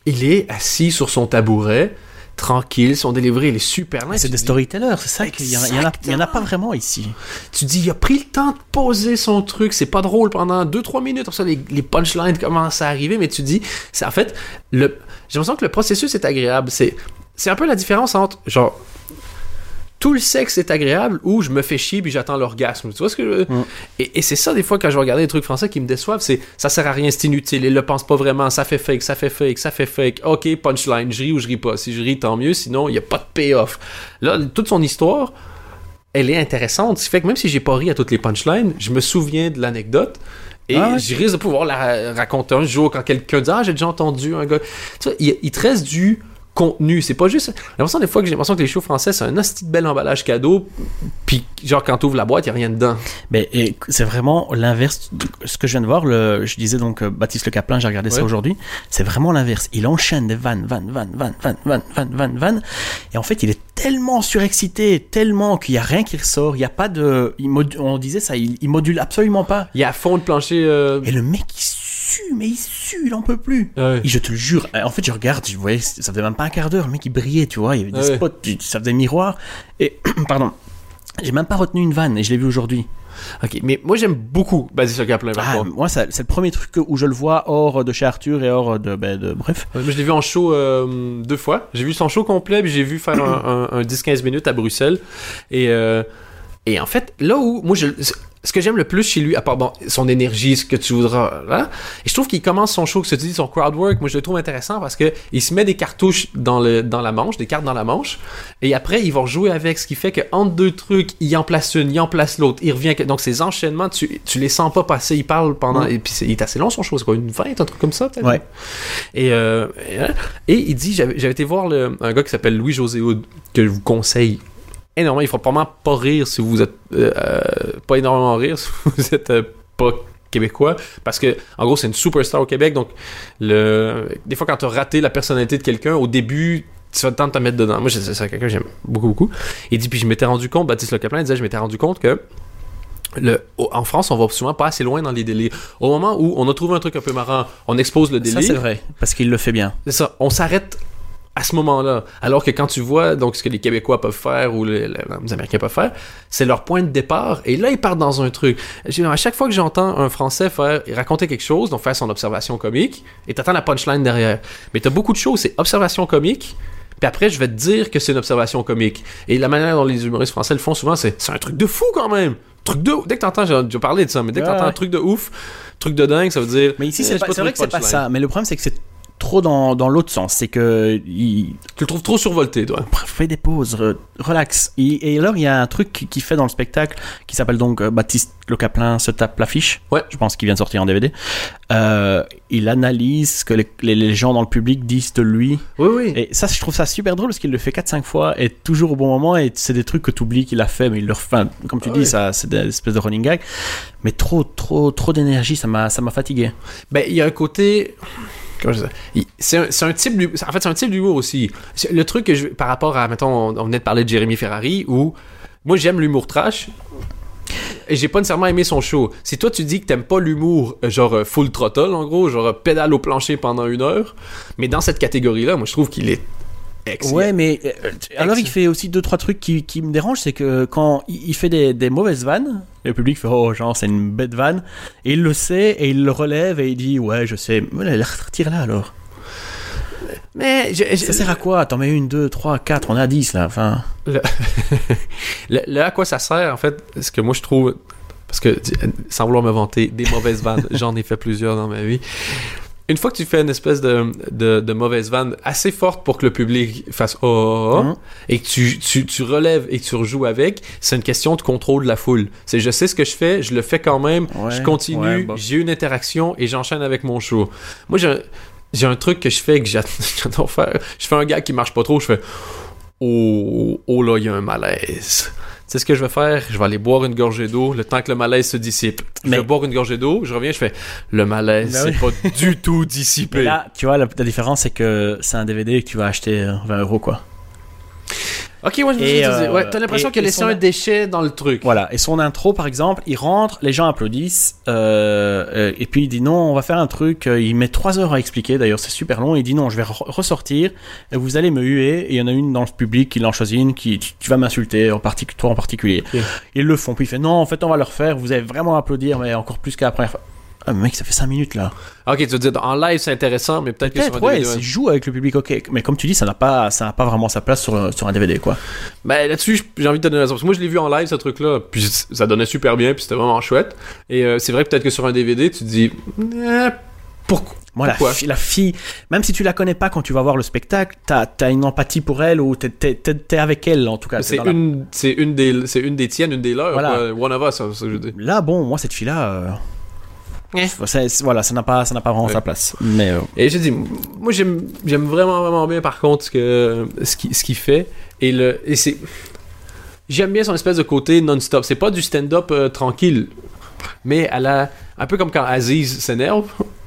il est assis sur son tabouret, tranquille, son delivery, il est super lent. C'est des storytellers, c'est ça qu'il y, y, y en a pas vraiment ici. Tu dis, il a pris le temps de poser son truc, c'est pas drôle pendant deux trois minutes, après ça, les, les punchlines commencent à arriver, mais tu dis, c'est en fait, le, j'ai l'impression que le processus est agréable. C'est, c'est un peu la différence entre, genre, tout le sexe est agréable ou je me fais chier puis j'attends l'orgasme. Tu vois ce que je veux dire? Mm. Et, et c'est ça, des fois, quand je vais regarder des trucs français qui me déçoivent, c'est ça sert à rien, c'est inutile, ils le pensent pas vraiment, ça fait fake, ça fait fake, ça fait fake. Ok, punchline, je ris ou je ris pas. Si je ris, tant mieux, sinon, il y a pas de payoff. Là, toute son histoire, elle est intéressante. Ce qui fait que même si j'ai pas ri à toutes les punchlines, je me souviens de l'anecdote. Et ah ouais. je risque de pouvoir la raconter un jour quand quelqu'un dit « Ah, j'ai déjà entendu un gars... » Tu vois, il, il te reste du contenu, c'est pas juste... J'ai l'impression des fois que j'ai l'impression que les shows français, c'est un hostie de bel emballage cadeau, puis genre quand t'ouvres la boîte, il y a rien dedans. Mais et, c'est vraiment l'inverse de ce que je viens de voir. Le, je disais donc euh, Baptiste Le Caplin, j'ai regardé ouais. ça aujourd'hui. C'est vraiment l'inverse. Il enchaîne des vannes, vannes, vannes, vannes, vannes, vannes, vannes, vannes, vannes. Et en fait, il est tellement surexcité, tellement qu'il y a rien qui ressort. Il y a pas de... Il mod... On disait ça, il, il module absolument pas. Il y a fond de plancher... Euh... Et le mec, il sue, mais il sue, il en peut plus. Ouais. Et je te le jure, en fait, je regarde, je voyais, ça faisait même pas un quart d'heure, le mec, il brillait, tu vois, il y avait des ouais. spots, ça faisait miroir. Et, pardon, j'ai même pas retenu une vanne, et je l'ai vu aujourd'hui. Ok, mais moi j'aime beaucoup Baptiste Le Caplin. Ah, moi ça, c'est le premier truc où je le vois hors de chez Arthur et hors de, ben, de bref. Ouais, mais je l'ai vu en show euh, deux fois. J'ai vu son show complet, puis j'ai vu faire un, un, un dix quinze minutes à Bruxelles. Et, euh, et en fait, là où moi je... Ce que j'aime le plus chez lui, à part bon, son énergie, ce que tu voudras, hein, et je trouve qu'il commence son show, que tu dis, son crowd work, moi je le trouve intéressant parce que il se met des cartouches dans le dans la manche, des cartes dans la manche, et après ils vont jouer avec, ce qui fait que entre deux trucs, il en place une, il en place l'autre, il revient, donc ces enchaînements, tu tu les sens pas passer, il parle pendant, ouais. et puis c'est, il est assez long son show, c'est quoi, une vingt, un truc comme ça peut-être. Ouais. Et euh, et il dit, j'avais j'avais été voir le, un gars qui s'appelle Louis-José Houd, que je vous conseille énormément. Il faut probablement pas rire si vous êtes euh, pas énormément rire si vous êtes euh, pas québécois, parce que en gros c'est une superstar au Québec, donc le des fois quand t'as raté la personnalité de quelqu'un au début, tu vas le temps de te mettre dedans. Moi c'est, c'est quelqu'un que j'aime beaucoup beaucoup. Il dit, puis je m'étais rendu compte, Baptiste Le Caplin disait, je m'étais rendu compte que Le, en France, on va souvent pas assez loin dans les délires. Au moment où on a trouvé un truc un peu marrant, on expose le délire. Ça c'est vrai, parce qu'il le fait bien. C'est ça, on s'arrête à ce moment-là. Alors que quand tu vois donc ce que les Québécois peuvent faire ou les, les Américains peuvent faire, c'est leur point de départ. Et là, ils partent dans un truc. À chaque fois que j'entends un Français faire raconter quelque chose, donc faire son observation comique, et t'attends la punchline derrière. Mais t'as beaucoup de choses, c'est observation comique, puis après, je vais te dire que c'est une observation comique. Et la manière dont les humoristes français le font souvent, c'est, c'est un truc de fou quand même. Truc de... Dès que t'entends, j'ai déjà parlé de ça, mais dès que t'entends ouais. un truc de ouf, truc de dingue, ça veut dire... Mais ici, c'est, eh, pas, c'est vrai que c'est pas ça. Mais le problème, c'est que c'est trop dans, dans l'autre sens. C'est que... Il... Tu le trouves trop survolté, toi. Fais des pauses, re, relax. Et, et alors, il y a un truc qu'il qui fait dans le spectacle, qui s'appelle donc euh, Baptiste Le Caplin se tape l'affiche. Ouais. Je pense qu'il vient de sortir en D V D. Euh, il analyse ce que les, les, les gens dans le public disent de lui. Oui, oui. Et ça, je trouve ça super drôle, parce qu'il le fait quatre cinq fois, et toujours au bon moment, et c'est des trucs que tu oublies qu'il a fait, mais il le refait. Comme tu ah, dis, oui. ça, c'est des espèces de running gag. Mais trop, trop, trop d'énergie, ça m'a, ça m'a fatigué. Ben, il y a un côté... C'est un, c'est un type d'humour. En fait, c'est un type d'humour aussi. Le truc que je... Par rapport à, mettons, on, on venait de parler de Jérémy Ferrari, où moi, j'aime l'humour trash, et j'ai pas nécessairement aimé son show. Si toi, tu dis que t'aimes pas l'humour, genre full throttle, en gros, genre pédale au plancher pendant une heure, mais dans cette catégorie-là, moi, je trouve qu'il est excellent. Ouais, mais euh, alors il fait aussi deux trois trucs qui, qui me dérangent, c'est que quand il fait des, des mauvaises vannes, le public fait oh genre c'est une bête vanne, et il le sait et il le relève et il dit ouais je sais, mais là, retire-la alors. Mais je, je, ça sert à quoi? T'en mets une, deux, trois, quatre, on a dix là, enfin. Le... le, le à quoi ça sert en fait, ce que moi je trouve, parce que sans vouloir me vanter, des mauvaises vannes, j'en ai fait plusieurs dans ma vie. Une fois que tu fais une espèce de, de, de mauvaise vanne assez forte pour que le public fasse oh, oh, oh, mmh. et que tu, tu, tu relèves et que tu rejoues avec, c'est une question de contrôle de la foule. C'est je sais ce que je fais, je le fais quand même, ouais, je continue, ouais, bon. J'ai une interaction et j'enchaîne avec mon show. Moi, j'ai un, j'ai un truc que je fais que j'adore faire. Je fais un gag qui marche pas trop, je fais oh, oh là, il y a un malaise. C'est ce que je vais faire, je vais aller boire une gorgée d'eau le temps que le malaise se dissipe. Je mais... vais boire une gorgée d'eau, je reviens, je fais le malaise, ben oui. C'est pas du tout dissipé. Mais là, tu vois, la, la différence, c'est que c'est un D V D que tu vas acheter vingt euros, quoi. Ok, ouais, je me Et, suis dit, euh, ouais, t'as l'impression et- qu'il a et laissé son- un déchet dans le truc. Voilà, et son intro par exemple, il rentre, les gens applaudissent, euh, euh, et puis il dit non, on va faire un truc, euh, il met trois heures à expliquer, d'ailleurs c'est super long, il dit non, je vais re- ressortir, et vous allez me huer, et il y en a une dans le public qui l'en choisit une, qui tu, tu vas m'insulter, en partic- toi en particulier. Ok. Ils le font, puis il fait non, en fait on va le refaire, vous allez vraiment applaudir, mais encore plus qu'à la première fois. Ah mec, ça fait cinq minutes là. Ok, tu veux dire, en live c'est intéressant, mais peut-être que sur Peut-être, un ouais, D V D, c'est joue avec le public, ok, mais comme tu dis, ça n'a pas, ça n'a pas vraiment sa place sur, sur un D V D quoi. Ben là-dessus, j- j'ai envie de te donner raison. Parce que moi, je l'ai vu en live, ce truc-là, puis c- ça donnait super bien, puis c'était vraiment chouette. Et euh, c'est vrai, peut-être que sur un D V D, tu te dis, eh, pourquoi Moi, la, Pourquoi? fi- la fille, même si tu la connais pas quand tu vas voir le spectacle, t'as as une empathie pour elle ou t'es t'es- t'es- t'es avec elle en tout cas. t'es C'est dans la- une, c'est une des, c'est une des tiennes, une des leurs. Voilà. Quoi. One of us, ça, ça, je veux dire. Là, bon, moi cette fille-là, euh, Eh. c'est- c'est- voilà, ça n'a pas, ça n'a pas vraiment Ouais. sa place. Mais euh, Et j'ai dit, moi, j'aime, j'aime vraiment, vraiment bien, par contre, ce que, ce qu'il, ce qu'il fait. Et le, et c'est, j'aime bien son espèce de côté non-stop. C'est pas du stand-up euh, tranquille, mais elle a, un peu comme quand Aziz s'énerve.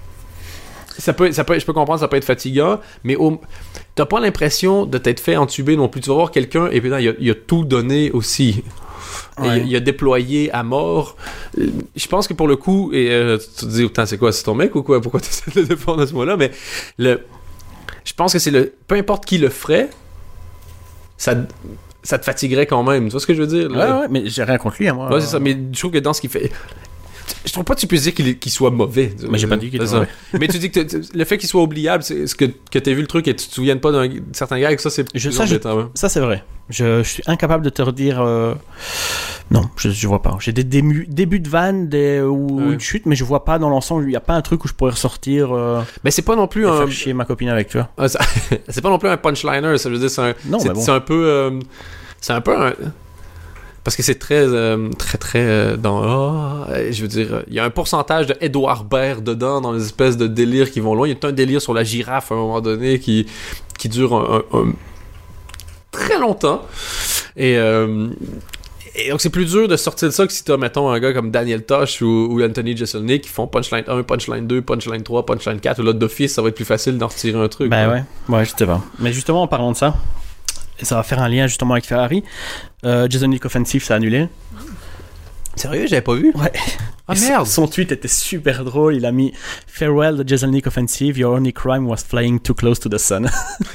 Ça peut, ça peut, je peux comprendre, ça peut être fatigant, mais au, t'as pas l'impression de t'être fait entuber non plus. Tu vas voir quelqu'un et puis là, il a, il a tout donné aussi. Et Ouais. il, il a déployé à mort. Euh, Je pense que pour le coup, et euh, tu te dis, putain, c'est quoi, c'est ton mec ou quoi? Pourquoi tu essaies de le défendre à ce moment-là? Mais le, je pense que c'est le, peu importe qui le ferait, ça, ça te fatiguerait quand même. Tu vois ce que je veux dire? ouais, là? ouais, mais j'ai rien contre lui, hein, moi. Ouais, c'est ça. Mais je trouve que dans ce qu'il fait, je trouve pas que tu peux dire qu'il est- qu'il soit mauvais. Mais j'ai pas dit qu'il C'est était ça. mauvais. Mais tu dis que t- le fait qu'il soit oubliable, c'est ce que, que t'aies vu le truc et tu te souviennes pas d'un certain gars, ça c'est Je- plus ça, je- embêtant, ouais. Ça c'est vrai. Je, je suis incapable de te redire. euh, Non, je, je vois pas. J'ai des dému- débuts de vanne, des ou Ouais. une chute, mais je vois pas dans l'ensemble. Il y a pas un truc où je pourrais ressortir euh, Mais c'est pas non plus et un. faire chier ma copine avec, tu vois. Ah, ça- c'est pas non plus un punchliner, ça veut dire c'est un. Non, c'est, mais bon. c'est un peu. euh, c'est un peu un. Parce que c'est très, euh, très, très euh, dans. Ah, euh, je veux dire, il y a un pourcentage de Edouard Baird dedans, dans les espèces de délires qui vont loin. Il y a un délire sur la girafe à un moment donné qui, qui dure un, un- un- très longtemps. Et, euh, et donc, c'est plus dur de sortir de ça que si t'as, mettons, un gars comme Daniel Tosh ou, ou Anthony Jeselnik qui font punchline un, punchline deux, punchline trois, punchline quatre. Ou là, d'office, ça va être plus facile d'en retirer un truc. Ben quoi. ouais, ouais, je sais pas. Mais justement, en parlant de ça, et ça va faire un lien justement avec Ferrari. Euh, Jason Nick Offensive, ça a annulé. Sérieux, j'avais pas vu? Ouais. Ah Et merde! Son tweet était super drôle. Il a mis Farewell, the Jason Nick Offensive. Your only crime was flying too close to the sun.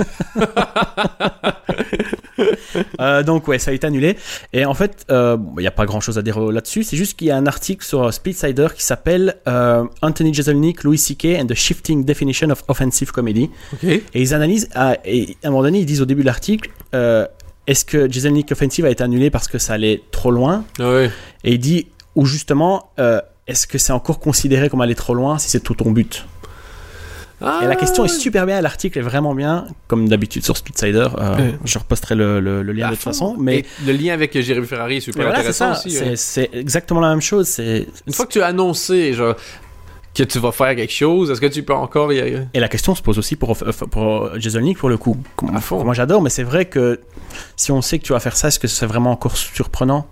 Euh, donc ouais, ça a été annulé. Et en fait, il euh, n'y a pas grand chose à dire là-dessus. C'est juste qu'il y a un article sur Speedsider qui s'appelle euh, Anthony Jeselnik, Louis C K and the Shifting Definition of Offensive Comedy. Ok. Et ils analysent, à, et à un moment donné, ils disent au début de l'article, euh, est-ce que Jeselnik Offensive a été annulé parce que ça allait trop loin? Ah ouais. Et il dit, ou justement, euh, est-ce que c'est encore considéré comme aller trop loin si c'est tout ton but? Ah, Et la question est super bien, l'article est vraiment bien, comme d'habitude sur Speedsider. Euh, Ouais. Je reposterai le, le, le lien à de toute fond. façon. Mais, Et le lien avec Jérémy Ferrari est super mais voilà, c'est intéressant ça. aussi. C'est, ouais. c'est exactement la même chose. C'est... Une fois que tu as annoncé, genre, que tu vas faire quelque chose, est-ce que tu peux encore y aller? Et la question se pose aussi pour, pour Jeselnik, pour le coup. À fond. Moi j'adore, mais c'est vrai que si on sait que tu vas faire ça, est-ce que c'est vraiment encore surprenant?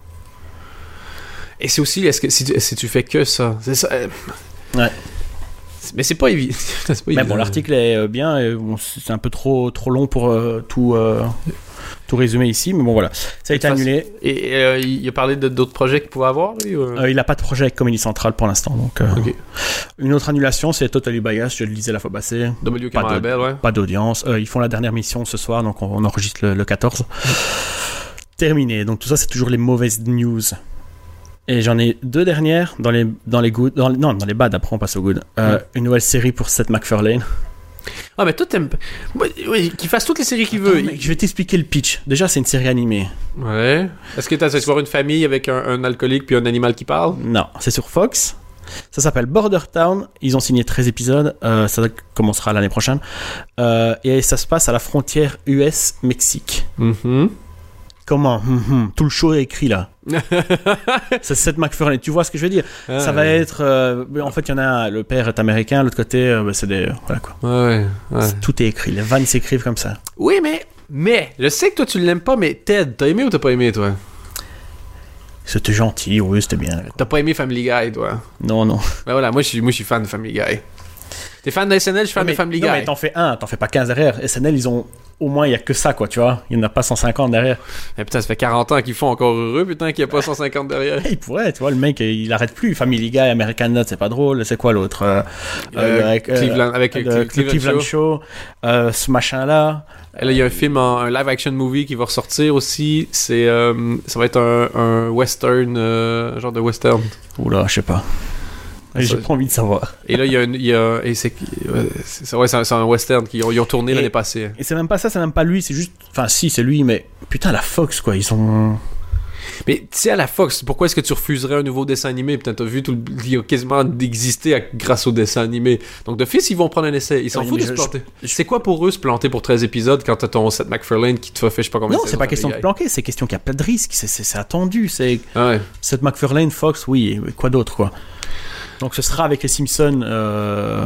Et c'est aussi, est-ce que si tu, si tu fais que ça, c'est ça. euh, Ouais. c'est- Mais c'est pas évident. c'est pas Mais évident. bon, l'article est euh, bien, et bon, c'est un peu trop, trop long pour euh, tout, euh, tout résumer ici, mais bon voilà. Ça a été De toute annulé. Et euh, il a parlé de, d'autres projets qu'il pouvait avoir, lui? Ou... Euh, il n'a pas de projet avec Comedy Central pour l'instant. Donc, euh, Ok. Une autre annulation, c'est Totally Bias, je le disais la fois passée. W. Pas Kamara de- Bell, ouais. Pas d'audience. Euh, ils font la dernière mission ce soir, donc on, on enregistre le, le quatorze. Terminé. Donc tout ça, c'est toujours les mauvaises news. Et j'en ai deux dernières dans les dans les good, dans les- non dans les bad. Après on passe au good. Euh, Mm. Une nouvelle série pour Seth MacFarlane. Ah, mais toi, t'aimes. Ouais, ouais, qu'il fasse toutes les séries qu'il veut. Attends, mec, je vais t'expliquer le pitch. Déjà, c'est une série animée. Ouais. Est-ce que t'as cette voir une famille avec un, un alcoolique puis un animal qui parle? Non, c'est sur Fox. Ça s'appelle Border Town. Ils ont signé treize épisodes. Euh, ça commencera l'année prochaine. Euh, et ça se passe à la frontière U S-Mexique. Mhm. Comment Hum, hum. Tout le show est écrit là. C'est Seth MacFarlane. Tu vois ce que je veux dire? Ah, Ça va être. euh, en fait, il y en a un. Le père est américain. L'autre côté, euh, bah, c'est des. Voilà quoi. Ouais, ouais. Tout est écrit. Les vannes s'écrivent comme ça. Oui, mais. Mais, je sais que toi, tu l'aimes pas, mais Ted, t'as aimé ou t'as pas aimé, toi? C'était gentil. Oui, c'était bien. T'as pas aimé Family Guy, toi? Non, non. Ben voilà, moi, je suis, moi, je suis fan de Family Guy. T'es fan de S N L, je suis fan mais, de Family Guy. Non, mais t'en fais un, t'en fais pas quinze derrière. S N L, ils ont. Au moins, il y a que ça, quoi, tu vois. Il n'y en a pas cent cinquante derrière. Mais putain, ça fait quarante ans qu'ils font encore heureux, putain, qu'il n'y a pas cent cinquante derrière. Il pourrait, tu vois, le mec, il arrête plus. Family Guy, American Dad, c'est pas drôle. C'est quoi l'autre euh, euh, avec, Cleveland, avec euh, le Cleveland, Cleveland Show. Show euh, ce machin-là. Et là, il y a un film, en, un live-action movie qui va ressortir aussi. C'est, euh, ça va être un, un western, euh, genre de western. Oula, je sais pas. Et j'ai pas envie de savoir. Et là, il y a, une, il y a et c'est, c'est, ouais, c'est, un, c'est un western qu'ils ont, ils ont tourné et, l'année passée. Et c'est même pas ça, c'est même pas lui, c'est juste, enfin si, c'est lui, mais putain la Fox quoi, ils sont. Mais tu sais, à la Fox, pourquoi est-ce que tu refuserais un nouveau dessin animé? Putain, t'as vu, tout le... il a quasiment d'exister à... grâce au dessin animé. Donc de fils, ils vont prendre un essai. Ils s'en oui, foutent de je, se planter. Je... C'est quoi pour eux se planter pour treize épisodes quand t'as ton Seth MacFarlane qui te fait, je sais pas combien de Non, c'est pas question de planquer, c'est question qu'il y a plein de risques, c'est, c'est, c'est attendu. C'est... Ah ouais. Seth MacFarlane, Fox, oui, quoi d'autre quoi. Donc ce sera avec les Simpsons euh,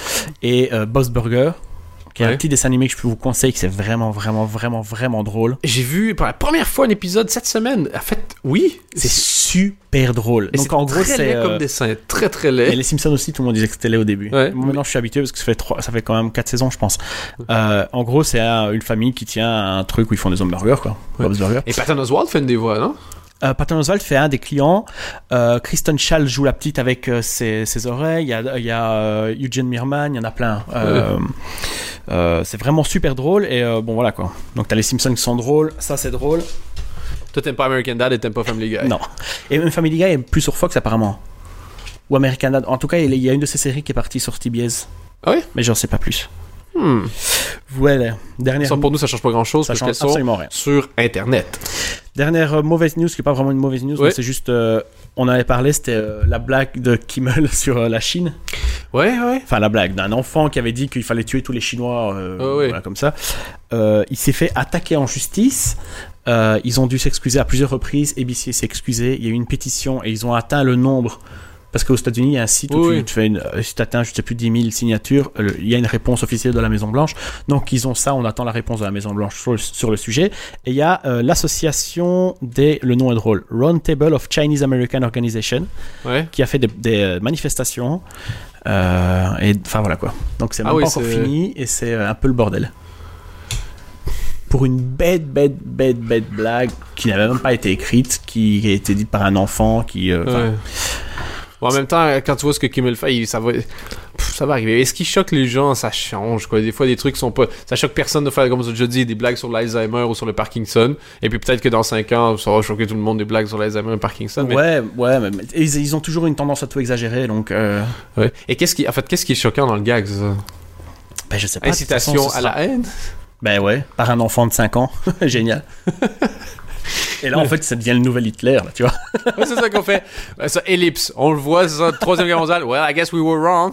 et euh, Bob's Burger, qui est ouais. un petit dessin animé que je peux vous conseiller, que c'est vraiment, vraiment, vraiment, vraiment drôle. J'ai vu pour la première fois un épisode cette semaine. En fait, oui. C'est super drôle. Et donc c'est en gros, très c'est laid euh... comme dessin, très très laid. Et les Simpsons aussi, tout le monde disait que c'était laid au début. Ouais. Moi, maintenant, je suis habitué parce que ça fait trois, ça fait quand même quatre saisons, je pense. Euh, en gros, c'est un, une famille qui tient à un truc où ils font des hamburgers, quoi. Ouais. Bob's Burger. Et Patton Oswalt fait une des voix, non? Euh, Patton Oswalt fait un des clients. Euh, Kristen Schaal joue la petite avec euh, ses, ses oreilles. Il y a, il y a euh, Eugene Mirman, il y en a plein. Euh, ouais. euh, c'est vraiment super drôle. Et euh, bon, voilà quoi. Donc t'as les Simpsons qui sont drôles. Ça, c'est drôle. Toi, t'aimes pas American Dad et t'aimes pas Family Guy? Non. Et même Family Guy est plus sur Fox apparemment. Ou American Dad. En tout cas, il y a une de ces séries qui est partie sur T B S. Ah oui? Mais j'en sais pas plus. Hmm. Voilà. Dernière... Ça, pour nous, ça change pas grand chose. Ça parce change qu'elles sont absolument rien. Sur Internet. Dernière euh, mauvaise news, qui n'est pas vraiment une mauvaise news, ouais. mais c'est juste. Euh, on en avait parlé, c'était euh, la blague de Kimmel sur euh, la Chine. Ouais, ouais. Enfin, la blague d'un enfant qui avait dit qu'il fallait tuer tous les Chinois, euh, oh, ouais. voilà, comme ça. Euh, il s'est fait attaquer en justice. Euh, ils ont dû s'excuser à plusieurs reprises. A B C s'est excusé. Il y a eu une pétition et ils ont atteint le nombre. Parce qu'aux États-Unis, il y a un site où oui. tu fais une, si tu atteins, je sais plus, dix mille signatures, euh, il y a une réponse officielle de la Maison-Blanche. Donc, ils ont ça, on attend la réponse de la Maison-Blanche sur le, sur le sujet. Et il y a euh, l'association des, le nom est drôle, Round Table of Chinese American Organization, ouais. qui a fait des, des manifestations. Euh, et enfin, voilà quoi. Donc, c'est même ah oui, pas encore c'est... fini et c'est un peu le bordel. Pour une bête, bête, bête, bête blague qui n'avait même pas été écrite, qui a été dite par un enfant, qui... Euh, ouais. Bon, en même temps, quand tu vois ce que Kimmel fait, il, ça va, pff, ça va arriver. Est-ce qu'il choque les gens? Ça change, quoi. Des fois, des trucs sont pas, ça choque personne de faire, comme je dis, des blagues sur l'Alzheimer ou sur le Parkinson. Et puis peut-être que dans cinq ans, ça va choquer tout le monde des blagues sur l'Alzheimer et le Parkinson. Mais... Ouais, ouais, mais, mais ils, ils ont toujours une tendance à tout exagérer, donc. Euh... Ouais. Et qu'est-ce qui, en fait, qu'est-ce qui est choquant dans le gag, ça? Ben, je sais pas. Incitation façon, à la haine? Ben ouais, par un enfant de cinq ans. Génial. Et là, en fait, ça devient le nouvel Hitler, là, tu vois. Ouais, c'est ça qu'on fait. Ça, ellipse. On le voit, c'est ça, Troisième Guerre mondiale. Well, I guess we were wrong.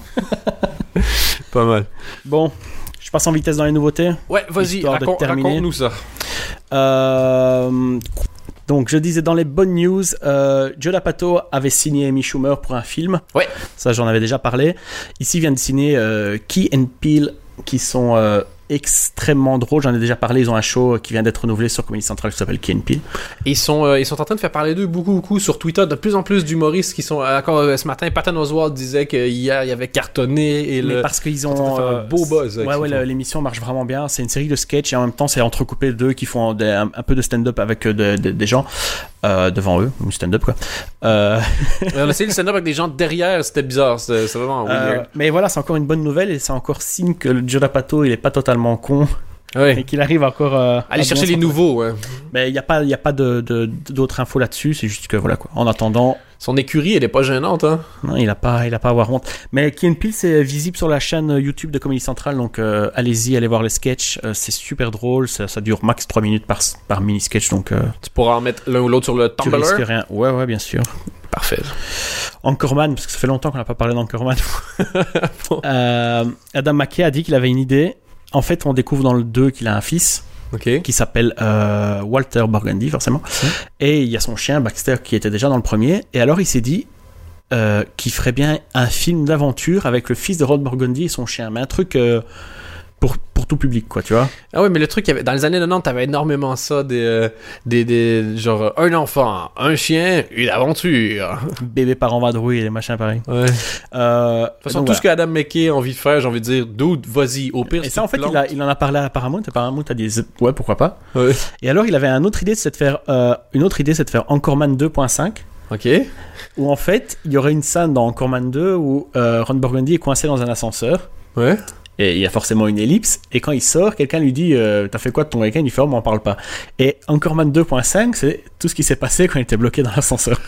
Pas mal. Bon, je passe en vitesse dans les nouveautés. Ouais, vas-y, racon- raconte-nous ça. Euh... Donc, je disais dans les bonnes news, euh, Joe D'Apato avait signé Amy Schumer pour un film. Ouais. Ça, j'en avais déjà parlé. Ici, il vient de signer euh, Key and Peele, qui sont... Euh, extrêmement drôle, j'en ai déjà parlé, ils ont un show qui vient d'être renouvelé sur Comedy Central qui s'appelle Key and Peele. Ils sont, euh, ils sont en train de faire parler d'eux beaucoup, beaucoup sur Twitter, de plus en plus d'humoristes qui sont, euh, encore euh, ce matin, Patton Oswalt disait qu'hier il y avait cartonné et mais le... parce qu'ils ont euh, un beau buzz. Ouais, ouais, l'émission marche vraiment bien, c'est une série de sketchs et en même temps c'est entrecoupé d'eux qui font des, un, un peu de stand-up avec de, de, des gens euh, devant eux, ou stand-up quoi. Euh... On a essayé le stand-up avec des gens derrière, c'était bizarre, c'était, c'était vraiment euh, weird. Mais voilà, c'est encore une bonne nouvelle et c'est encore signe que le Joe D'Apato il est pas totalement con. Ouais. Et qu'il arrive encore euh, aller chercher les nouveaux, ouais. Mais il n'y a pas, y a pas de, de, d'autres infos là-dessus, c'est juste que voilà quoi. En attendant. Son écurie, elle est pas gênante, hein. Non, il n'a pas, il a pas à avoir honte. Mais Key and Peele, c'est visible sur la chaîne YouTube de Comedy Central, donc euh, allez-y, allez voir les sketchs, euh, c'est super drôle, ça, ça dure max trois minutes par, par mini-sketch, donc. Euh, tu pourras en mettre l'un ou l'autre sur le Tumblr. Tu risques rien. Ouais, ouais, bien sûr. Parfait. Anchorman, parce que ça fait longtemps qu'on n'a pas parlé d'Anchorman. bon. euh, Adam McKay a dit qu'il avait une idée. En fait, on découvre dans le deux qu'il a un fils okay. qui s'appelle euh, Walter Burgundy, forcément. Mmh. Et il y a son chien, Baxter, qui était déjà dans le premier. Et alors, il s'est dit euh, qu'il ferait bien un film d'aventure avec le fils de Rod Burgundy et son chien. Mais un truc... Euh, pour, pour tout public, quoi, tu vois. Ah oui, mais le truc, il y avait, dans les années quatre-vingt-dix, t'avais énormément ça, des, euh, des, des, genre, un enfant, un chien, une aventure. Bébé parent vadrouille et les machins pareils. Ouais. Euh, De toute façon, donc, tout voilà. ce qu'Adam McKay a envie de faire, j'ai envie de dire, dude, vas-y, au pire, Et si ça, tu en fait, te il, a, il en a parlé à Paramount, et Paramount a dit, ouais, pourquoi pas. Ouais. Et alors, il avait une autre idée, c'est de faire, euh, une autre idée, c'est de faire Anchorman deux point cinq. Ok. Où en fait, il y aurait une scène dans Anchorman deux où euh, Ron Burgundy est coincé dans un ascenseur. Ouais. Et il y a forcément une ellipse. Et quand il sort, quelqu'un lui dit euh, t'as fait quoi de ton week-end? Il fait oh, m'en parle pas. Et Anchorman deux point cinq, c'est tout ce qui s'est passé quand il était bloqué dans l'ascenseur.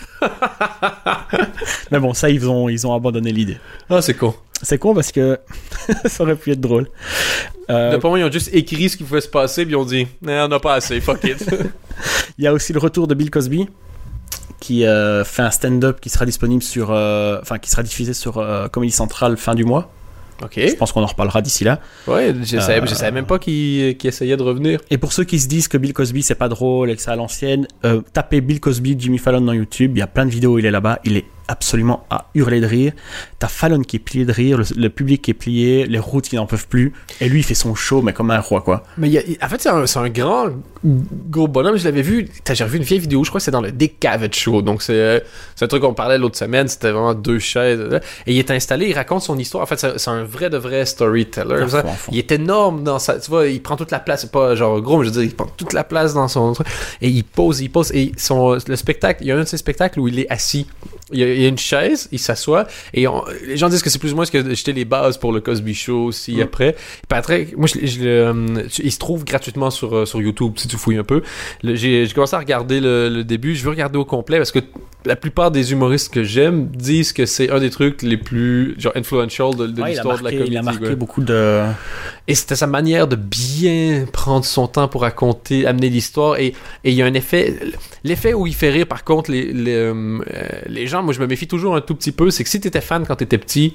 Mais bon, ça, ils ont, ils ont abandonné l'idée. Ah, c'est con. C'est con parce que ça aurait pu être drôle. Euh, D'après moi, ils ont juste écrit ce qui pouvait se passer, puis ils ont dit, eh, on n'a pas assez, fuck it. Il y a aussi le retour de Bill Cosby, qui euh, fait un stand-up qui sera disponible sur, euh, enfin qui sera diffusé sur euh, Comedy Central fin du mois. Ok. Je pense qu'on en reparlera d'ici là. Ouais, je savais, Euh, je savais même pas qu'il qu'il essayait de revenir. Et pour ceux qui se disent que Bill Cosby c'est pas drôle et que c'est à l'ancienne, euh, tapez Bill Cosby Jimmy Fallon dans YouTube. Il y a plein de vidéos où il est là-bas. Il est absolument à hurler de rire. T'as Fallon qui est plié de rire, le, le public qui est plié, les routes qui n'en peuvent plus. Et lui, il fait son show, mais comme un roi, quoi. Mais il y a, il- en fait, c'est un, c'est un grand gros bonhomme. Je l'avais vu. T'as, j'ai revu une vieille vidéo, je crois que c'est dans le Dick Cavett Show. Donc, c'est, euh, c'est un truc qu'on parlait l'autre semaine. C'était vraiment deux chaises. là. Et il est installé, il raconte son histoire. En fait, c'est, c'est un vrai de vrai storyteller. À Ça. fond, à fond. Il est énorme dans sa. Tu vois, il prend toute la place. C'est pas genre gros, mais je veux dire, il prend toute la place dans son truc. Et il pose, il pose. Et son, le spectacle, il y a un de ses spectacles où il est assis. Il y a, il y a une chaise, il s'assoit. Et on- les gens disent que c'est plus ou moins ce que j'étais les bases pour le Cosby Show aussi Mm. après. Patrick, moi, je, je, le, euh, il se trouve gratuitement sur, euh, sur YouTube si tu fouilles un peu. Le- j'ai, j'ai commencé à regarder le, le début. Je veux regarder au complet parce que la plupart des humoristes que j'aime disent que c'est un des trucs les plus genre influential de, de Ouais, il, a l'histoire de la marqué, comédie. il a marqué ouais. beaucoup de... Et c'était sa manière de bien prendre son temps pour raconter, amener l'histoire. Et et il y a un effet. L'effet où il fait rire, par contre, les, les, euh, les gens, moi je me méfie toujours un tout petit peu, c'est que si t'étais fan quand t'étais petit,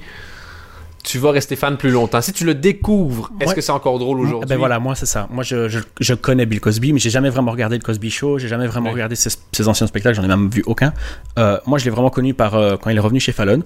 tu vas rester fan plus longtemps. Si tu le découvres, est-ce Ouais. que c'est encore drôle aujourd'hui? Ben voilà, moi c'est ça. Moi je, je, je connais Bill Cosby, mais j'ai jamais vraiment regardé le Cosby Show, j'ai jamais vraiment Ouais. regardé ses, ses anciens spectacles, j'en ai même vu aucun. Euh, moi je l'ai vraiment connu par euh, quand il est revenu chez Fallon.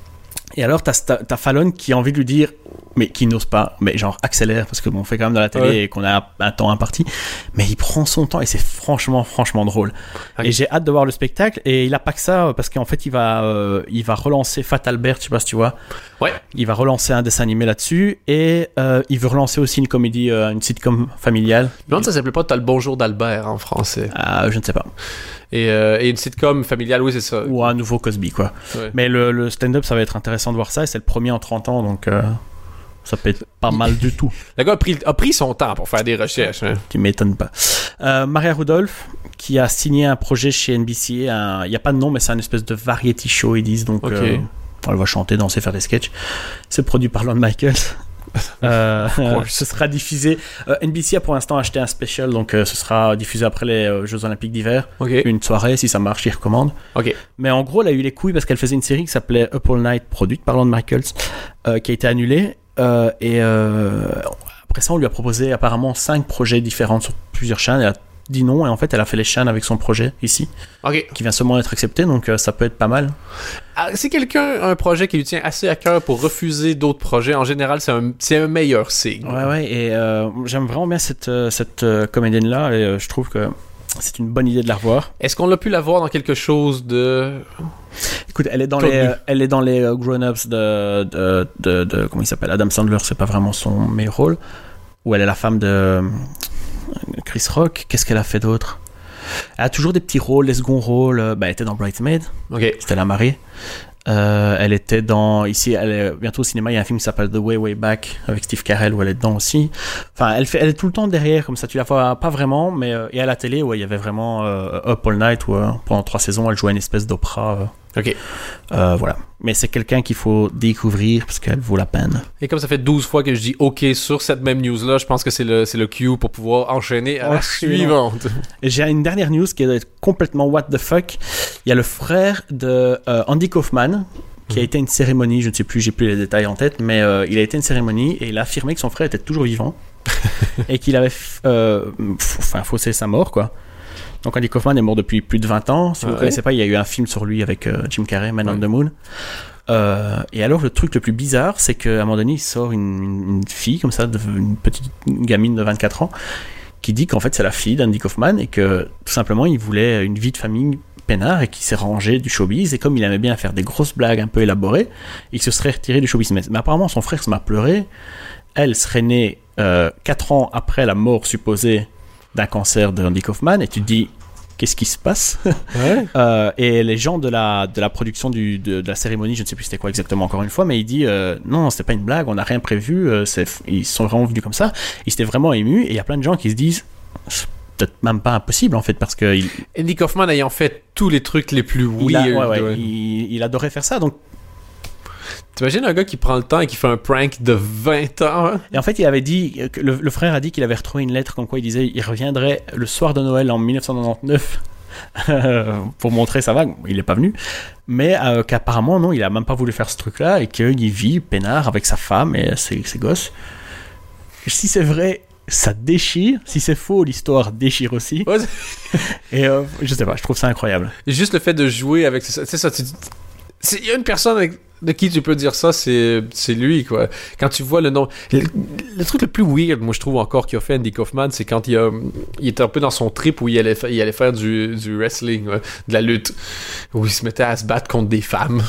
Et alors t'as, t'as, t'as Fallon qui a envie de lui dire, mais qui n'ose pas, mais genre accélère, parce que bon, on fait quand même de la télé Ouais. et qu'on a un, un temps imparti, mais il prend son temps et c'est franchement, franchement drôle. Ok. Et j'ai hâte de voir le spectacle, et il a pas que ça, parce qu'en fait il va, euh, il va relancer Fat Albert, je sais pas si tu vois. Ouais. Il va relancer un dessin animé là-dessus, et euh, il veut relancer aussi une comédie, euh, une sitcom familiale. Je me demande si ça s'appelait pas T'as le bonjour d'Albert en français. Euh, je ne sais pas. Et, euh, et une sitcom familiale, oui, c'est ça. Ou un nouveau Cosby, quoi. Ouais. Mais le, le stand-up, ça va être intéressant de voir ça, et c'est le premier en trente ans, donc euh, ça peut être pas mal du tout. Le gars a pris, a pris son temps pour faire des recherches. Hein. Qui m'étonne pas. Euh, Maria Rudolph, qui a signé un projet chez N B C, un- il n'y a pas de nom, mais c'est un espèce de variety show, ils disent, donc Ok. euh, elle va chanter, danser, faire des sketchs. C'est produit par Lorne Michaels. Euh, euh, ce sera diffusé. euh, N B C a pour l'instant acheté un special, donc euh, ce sera diffusé après les euh, Jeux Olympiques d'hiver. Ok. Une soirée, si ça marche, ils recommandent. Ok. Mais en gros, elle a eu les couilles parce qu'elle faisait une série qui s'appelait Up All Night, produite par Lorne Michaels, euh, qui a été annulée. Euh, et euh, après ça, on lui a proposé apparemment cinq projets différents sur plusieurs chaînes. Elle a dit non, et en fait, elle a fait les chaînes avec son projet ici, Ok. qui vient seulement d'être accepté, donc euh, ça peut être pas mal. Ah, si quelqu'un a un projet qui lui tient assez à cœur pour refuser d'autres projets, en général, c'est un, c'est un meilleur signe. Ouais, ouais, et euh, j'aime vraiment bien cette, euh, cette euh, comédienne-là, et euh, je trouve que c'est une bonne idée de la revoir. Est-ce qu'on l'a pu la voir dans quelque chose de... Écoute, elle est dans Connu. les, euh, elle est dans les euh, grown-ups de, de, de, de- comment il s'appelle, Adam Sandler, c'est pas vraiment son meilleur rôle, où elle est la femme de euh, Chris Rock. Qu'est-ce qu'elle a fait d'autre? Elle a toujours des petits rôles, des seconds rôles. euh, Bah, elle était dans Bridesmaid, Ok. c'était la mariée. Euh, elle était dans, ici, elle est bientôt au cinéma, il y a un film qui s'appelle The Way Way Back avec Steve Carell où elle est dedans aussi. Enfin, elle fait, elle est tout le temps derrière comme ça, tu la vois pas vraiment, mais euh, et à la télé, ouais, il y avait vraiment euh, Up All Night où euh, pendant trois saisons, elle jouait une espèce d'opéra. Euh, Ok. euh, voilà. Mais c'est quelqu'un qu'il faut découvrir parce qu'elle vaut la peine. Et comme ça fait douze fois que je dis OK sur cette même news-là, je pense que c'est le, c'est le cue pour pouvoir enchaîner à la Enchaînons. suivante. Et j'ai une dernière news qui est complètement what the fuck. Il y a le frère de euh, Andy Kaufman qui a été à une cérémonie, je ne sais plus, j'ai plus les détails en tête, mais euh, il a été à une cérémonie et il a affirmé que son frère était toujours vivant et qu'il avait f- euh, f- enfin, faussé sa mort, quoi. Donc Andy Kaufman est mort depuis plus de vingt ans. Si vous ne Ouais. connaissez pas, il y a eu un film sur lui avec euh, Jim Carrey, Man on Ouais. the Moon. Euh, et alors, le truc le plus bizarre, c'est qu'à un moment donné, il sort une, une, une fille, comme ça, de, une petite une gamine de vingt-quatre ans, qui dit qu'en fait, c'est la fille d'Andy Kaufman et que, tout simplement, il voulait une vie de famille peinard et qu'il s'est rangé du showbiz. Et comme il aimait bien faire des grosses blagues un peu élaborées, il se serait retiré du showbiz. Mais, mais apparemment, son frère se met à pleurer. Elle serait née euh, quatre ans après la mort supposée d'un cancer d'Andy Kaufman. Et tu te dis... Qu'est-ce qui se passe? Ouais. euh, et les gens de la, de la production du, de, de la cérémonie, je ne sais plus c'était quoi exactement encore une fois, mais il dit euh, non, c'était pas une blague, on n'a rien prévu, euh, c'est, ils sont vraiment venus comme ça. Ils étaient vraiment émus et il y a plein de gens qui se disent c'est peut-être même pas impossible en fait parce que. Il, Andy Kaufman ayant fait tous les trucs les plus weird. Il, a, ouais, ouais, ouais. il, il adorait faire ça donc. T'imagines un gars qui prend le temps et qui fait un prank de vingt ans? Hein? Et en fait, il avait dit, le, le frère a dit qu'il avait retrouvé une lettre comme quoi il disait il reviendrait le soir de Noël en dix-neuf cent quatre-vingt-dix-neuf pour montrer sa vague. Il n'est pas venu, mais euh, qu'apparemment, non, il a même pas voulu faire ce truc-là et qu'il vit peinard avec sa femme et ses, ses gosses. Si c'est vrai, ça déchire. Si c'est faux, l'histoire déchire aussi. Ouais. Et euh, je sais pas, je trouve ça incroyable. Et juste le fait de jouer avec ça, c'est ça, il y a une personne avec de qui tu peux dire ça, c'est, c'est lui, quoi. Quand tu vois le nom... Le, le truc le plus weird, moi, je trouve encore, qu'il a fait Andy Kaufman, c'est quand il, a, il était un peu dans son trip où il allait, il allait faire du, du wrestling, ouais, de la lutte, où il se mettait à se battre contre des femmes.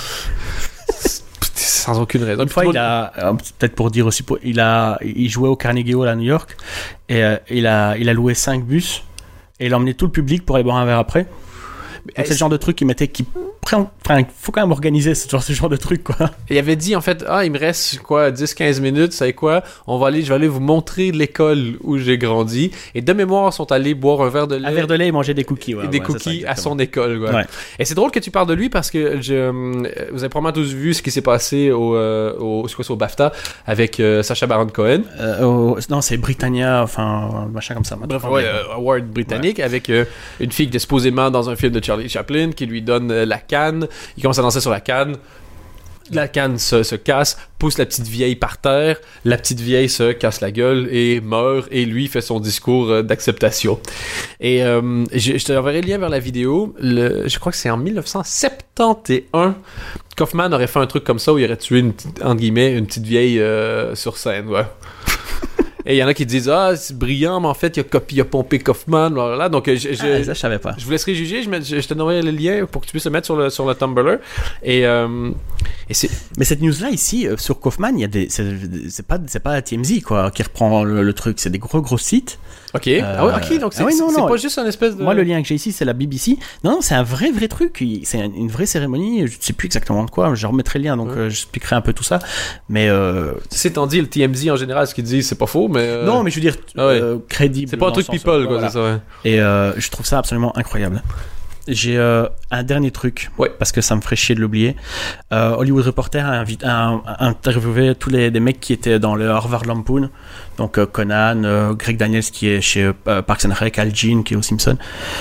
Sans aucune raison. Une fois, il a... Peut-être pour dire aussi... Il, a, il jouait au Carnegie Hall à New York, et euh, il, a, il a loué cinq bus, et il a emmené tout le public pour aller boire un verre après. Donc, c'est le genre de truc qui mettait... Qui... Enfin, il faut quand même organiser ce genre, ce genre de truc, quoi. Et il avait dit, en fait, ah, il me reste, quoi, dix à quinze minutes, c'est quoi? On va aller, je vais aller vous montrer l'école où j'ai grandi. Et de mémoire, ils sont allés boire un verre de lait. Un verre de lait et manger des cookies, ouais. Et des ouais, cookies à son école, quoi. Ouais. Et c'est drôle que tu parles de lui parce que je, vous avez probablement tous vu ce qui s'est passé au, euh, au, c'est quoi, c'est au BAFTA avec euh, Sacha Baron Cohen. Euh, au, non, c'est Britannia, enfin, machin comme ça. Bref, ouais, euh, award britannique, ouais. Avec euh, une fille qui est supposément dans un film de Charlie Chaplin qui lui donne euh, la canne. Il commence à danser sur la canne. La canne se, se casse, pousse la petite vieille par terre. La petite vieille se casse la gueule et meurt. Et lui fait son discours euh, d'acceptation. Et euh, je, je te enverrai le lien vers la vidéo. Le, je crois que c'est en dix-neuf cent soixante-et-un. Kaufman aurait fait un truc comme ça où il aurait tué une, entre guillemets, une petite vieille euh, sur scène. Ouais. Et il y en a qui disent ah c'est brillant mais en fait il a copié, il a pompé Kaufman blablabla. Donc je, je, ah, ça je savais pas. Je vous laisserai juger. Je, met, je, je te donnerai le lien pour que tu puisses le mettre sur le sur le Tumblr. Et, euh, et c'est. Mais cette news là ici euh, sur Kaufman, il y a des c'est, c'est pas c'est pas T M Z quoi qui reprend le, le truc. C'est des gros gros sites. Ok. Euh, ah ouais, ok. Donc c'est, ah ouais, non, c'est, non, c'est pas juste un espèce de. Moi le lien que j'ai ici c'est la B B C. Non non c'est un vrai vrai truc. C'est une vraie cérémonie. Je sais plus exactement de quoi. Je remettrai le lien donc ouais. euh, j'expliquerai un peu tout ça. Mais euh... c'est étant dit le T M Z en général ce qu'ils disent c'est pas faux mais. Euh... Non mais je veux dire ah ouais. euh, crédible. C'est pas un truc people quoi. Voilà. C'est ça. Ouais. Et euh, je trouve ça absolument incroyable. J'ai euh, un dernier truc, ouais. Parce que ça me ferait chier de l'oublier. Euh, Hollywood Reporter a, invité, a, a interviewé tous les, les mecs qui étaient dans le Harvard Lampoon. Donc euh, Conan, euh, Greg Daniels qui est chez euh, Parks and Rec, Al Jean qui est aux Simpsons.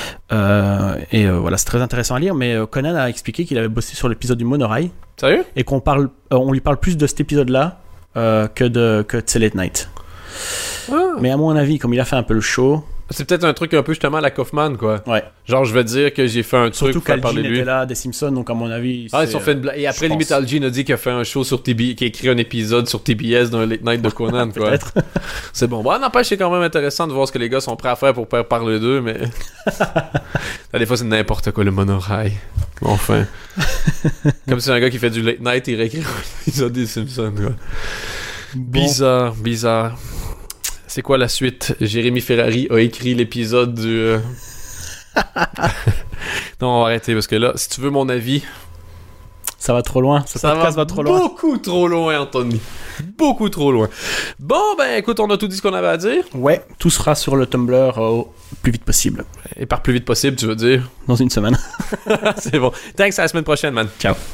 Euh, et euh, voilà, c'est très intéressant à lire. Mais euh, Conan a expliqué qu'il avait bossé sur l'épisode du monorail. Sérieux? Et qu'on parle, euh, on lui parle plus de cet épisode-là euh, que de que de Late Night. Ah. Mais à mon avis, comme il a fait un peu le show. C'est peut-être un truc un peu justement à la Kaufman, quoi. Ouais. Genre, je vais dire que j'ai fait un truc pour parler de lui. Surtout qu'Al Jean était là, des Simpsons, donc à mon avis... Ah, ils ont fait une blague. Et après, limite, Al Jean a dit qu'il a fait un show sur T B... qu'il a écrit un épisode sur T B S d'un Late Night de Conan, quoi. Peut-être. C'est bon. Bon, n'empêche, c'est quand même intéressant de voir ce que les gars sont prêts à faire pour parler d'eux, mais... Là, des fois, c'est n'importe quoi, le monorail. Enfin. Comme si un gars qui fait du Late Night, il réécrit un épisode des Simpsons, quoi. Bon. Bizarre, bizarre. C'est quoi la suite? Jérémy Ferrari a écrit l'épisode du... Euh... non, on va arrêter parce que là, si tu veux mon avis... Ça va trop loin. Ce ça podcast va, va trop loin. Beaucoup trop loin, Anthony. Beaucoup trop loin. Bon, ben écoute, on a tout dit ce qu'on avait à dire. Ouais, tout sera sur le Tumblr au plus vite possible. Et par plus vite possible, tu veux dire? Dans une semaine. C'est bon. Thanks, à la semaine prochaine, man. Ciao.